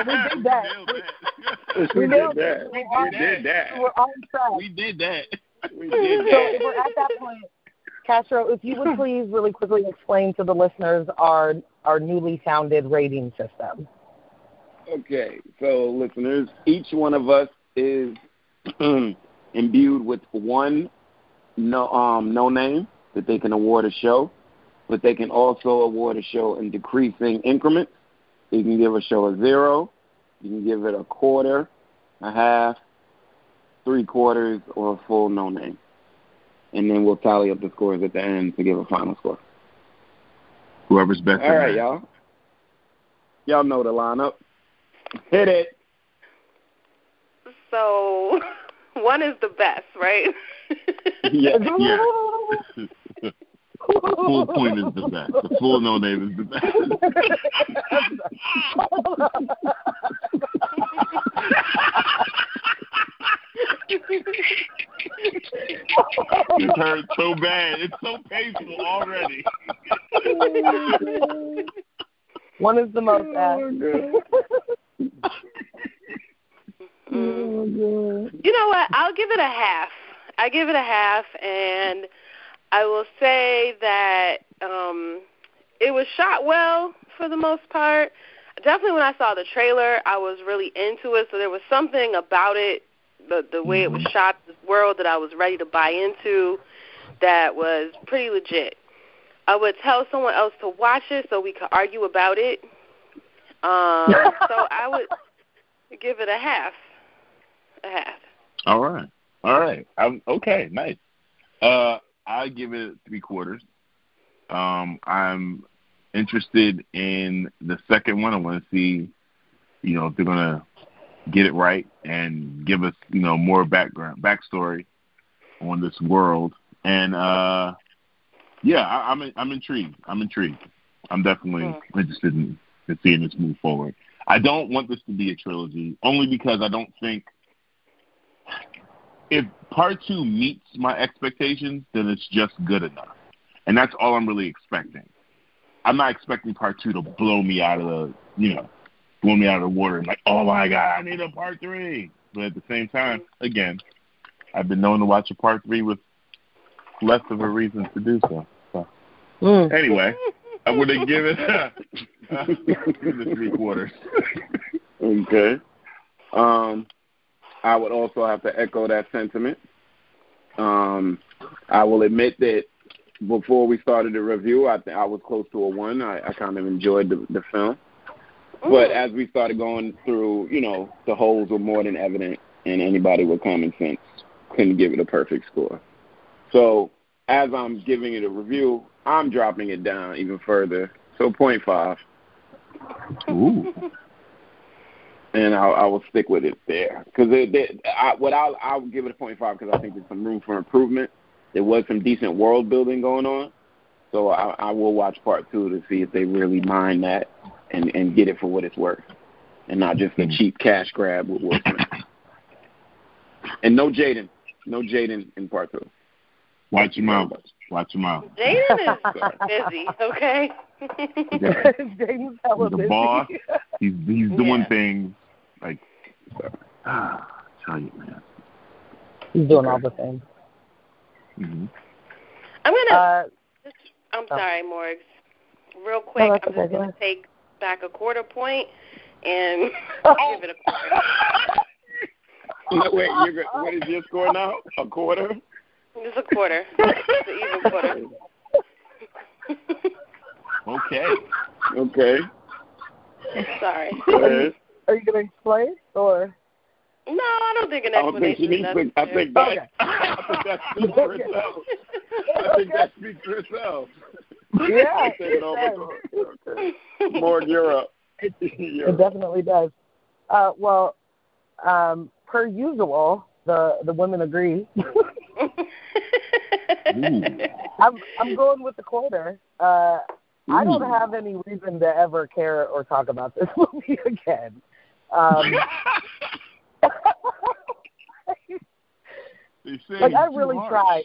S1: We did that.
S5: We're on track.
S3: We did that.
S5: So if we're at that point, Castro, if you would please really quickly explain to the listeners our newly founded rating system.
S1: Okay, so listeners, each one of us is imbued with one no name that they can award a show, but they can also award a show in decreasing increments. You can give a show a 0, you can give it a quarter, a half, 3/4, or a full no name. And then we'll tally up the scores at the end to give a final score.
S3: Whoever's best.
S1: All right, y'all. Y'all know the lineup. Hit it.
S4: So, 1 is the best, right?
S3: Yeah. Full point is the best. The full no name is the best. It hurts so bad. It's so painful already.
S5: 1 is the most asked.
S4: You know what? I'll give it a half. I give it a half, and I will say that it was shot well for the most part. Definitely when I saw the trailer, I was really into it, so there was something about it, the way it was shot, this world that I was ready to buy into that was pretty legit. I would tell someone else to watch it so we could argue about it. So I would give it a half. A half.
S3: All right. Okay, nice. I give it 3/4. I'm interested in the second one. I want to see, if they're gonna get it right and give us, more backstory on this world. And I'm intrigued. I'm definitely interested in seeing this move forward. I don't want this to be a trilogy, only because I don't think if part 2 meets my expectations, then it's just good enough. And that's all I'm really expecting. I'm not expecting part 2 to blow me out of the water and like, oh my God, I need a part 3. But at the same time, again, I've been known to watch a part 3 with less of a reason to do so. Anyway, I would have given it 3/4.
S1: Okay. I would also have to echo that sentiment. I will admit that before we started the review, I was close to a 1. I kind of enjoyed the film. But as we started going through, the holes were more than evident, and anybody with common sense couldn't give it a perfect score. So as I'm giving it a review, I'm dropping it down even further. So 0.5.
S3: Ooh.
S1: And I will stick with it there. Because I'll give it a 0.5 because I think there's some room for improvement. There was some decent world building going on. So I will watch part 2 to see if they really mind that and get it for what it's worth. And not just a cheap cash grab with Will Smith. And no Jaden. No Jaden in part 2.
S3: Watch your mouth. Watch your mouth.
S4: Jaden is busy, okay?
S5: Jaden's hella busy.
S3: The boss. He's doing things like, tell you, man.
S5: He's doing all the things.
S3: Mm-hmm.
S4: I'm gonna. I'm sorry, Morgs. Real quick,
S5: No,
S4: I'm just gonna take back a quarter point and give it a quarter.
S1: Wait, what is your score now? A quarter?
S4: It's a quarter. It's an even quarter.
S3: Okay.
S4: Sorry.
S5: Are you going to explain, or?
S4: No, I don't think an explanation is necessary.
S1: I think that speaks for itself. I think that speaks for itself.
S5: Yeah.
S1: Okay. More Europe.
S5: It definitely does. Well, per usual, the women agree. I'm going with the quarter. I don't have any reason to ever care or talk about this movie again. I really tried.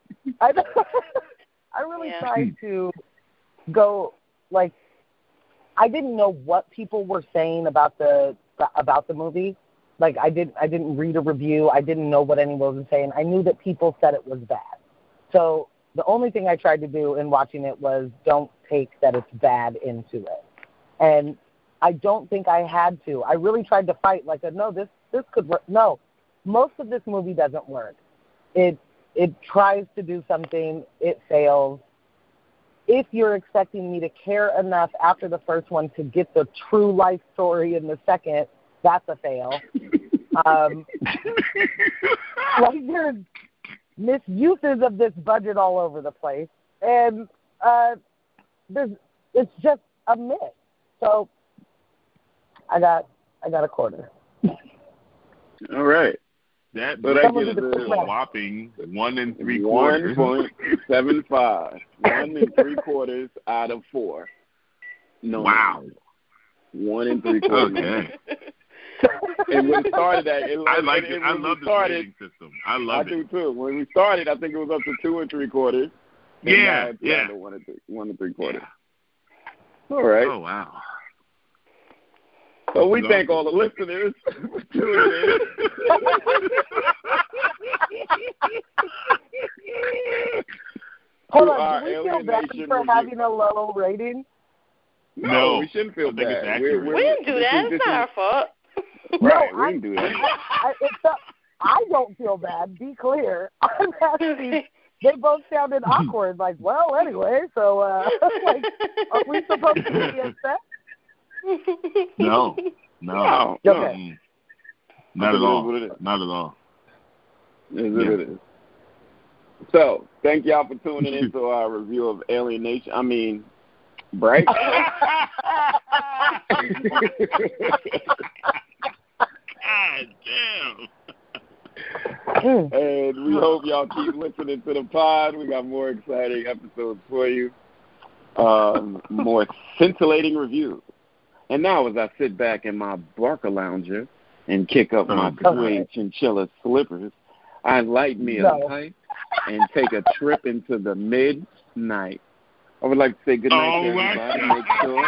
S5: I really tried to go, I didn't know what people were saying about the movie. I didn't read a review. I didn't know what anyone was saying. I knew that people said it was bad. So the only thing I tried to do in watching it was don't take that it's bad into it. And I don't think I had to. I really tried to fight no, this could work. No, most of this movie doesn't work. It tries to do something. It fails. If you're expecting me to care enough after the first one to get the true life story in the second, that's a fail. There's misuses of this budget all over the place, and it's just a miss. So I got a quarter.
S1: All right.
S3: That is a whopping 1 3/4.
S1: 1.75. 1 3/4 out of 4. No.
S3: Wow.
S1: 1 3/4.
S3: Okay.
S1: And when we started that,
S3: I like it. I love this rating system. I love it.
S1: I do too. When we started, I think it was up to 2 3/4.
S3: Yeah.
S1: 1 3/4. All right.
S3: Oh wow.
S1: So we thank all the listeners for tuning in.
S5: Hold on, do we feel bad for having a low rating?
S1: No, we shouldn't feel bad.
S4: We didn't do that. It's not our fault.
S1: Right, we didn't do that.
S5: I don't feel bad. Be clear. I'm asking. They both sounded awkward. Well, anyway. So, are we supposed to be upset?
S3: No.
S5: Okay.
S3: Not at all. Not at all.
S1: It is. So, thank y'all for tuning into our review of Alienation. I mean, Bright.
S3: God damn.
S1: And we hope y'all keep listening to the pod. We got more exciting episodes for you. More scintillating reviews. And now as I sit back in my Barca lounger and kick up my suede chinchilla slippers, I light me a pipe and take a trip into the midnight. I would like to say good night to everybody. Make sure.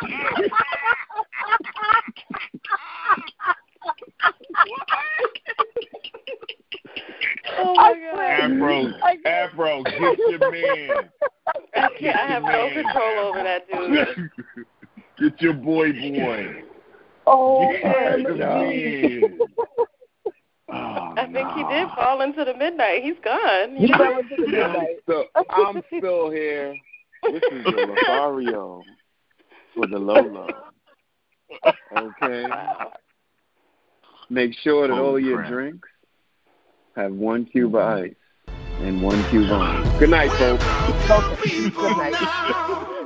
S4: Oh my God.
S3: Afro, get your man.
S4: I have no control over that dude.
S3: Get your boy.
S4: I think he did fall into the midnight. He's gone.
S5: He fell into the midnight.
S1: So I'm still here. This is the Lothario for the Lolo. Okay.
S4: Wow.
S1: Make sure that all your drinks have 1 cube of ice and 1 cube of ice. Good night, folks.
S5: Good night.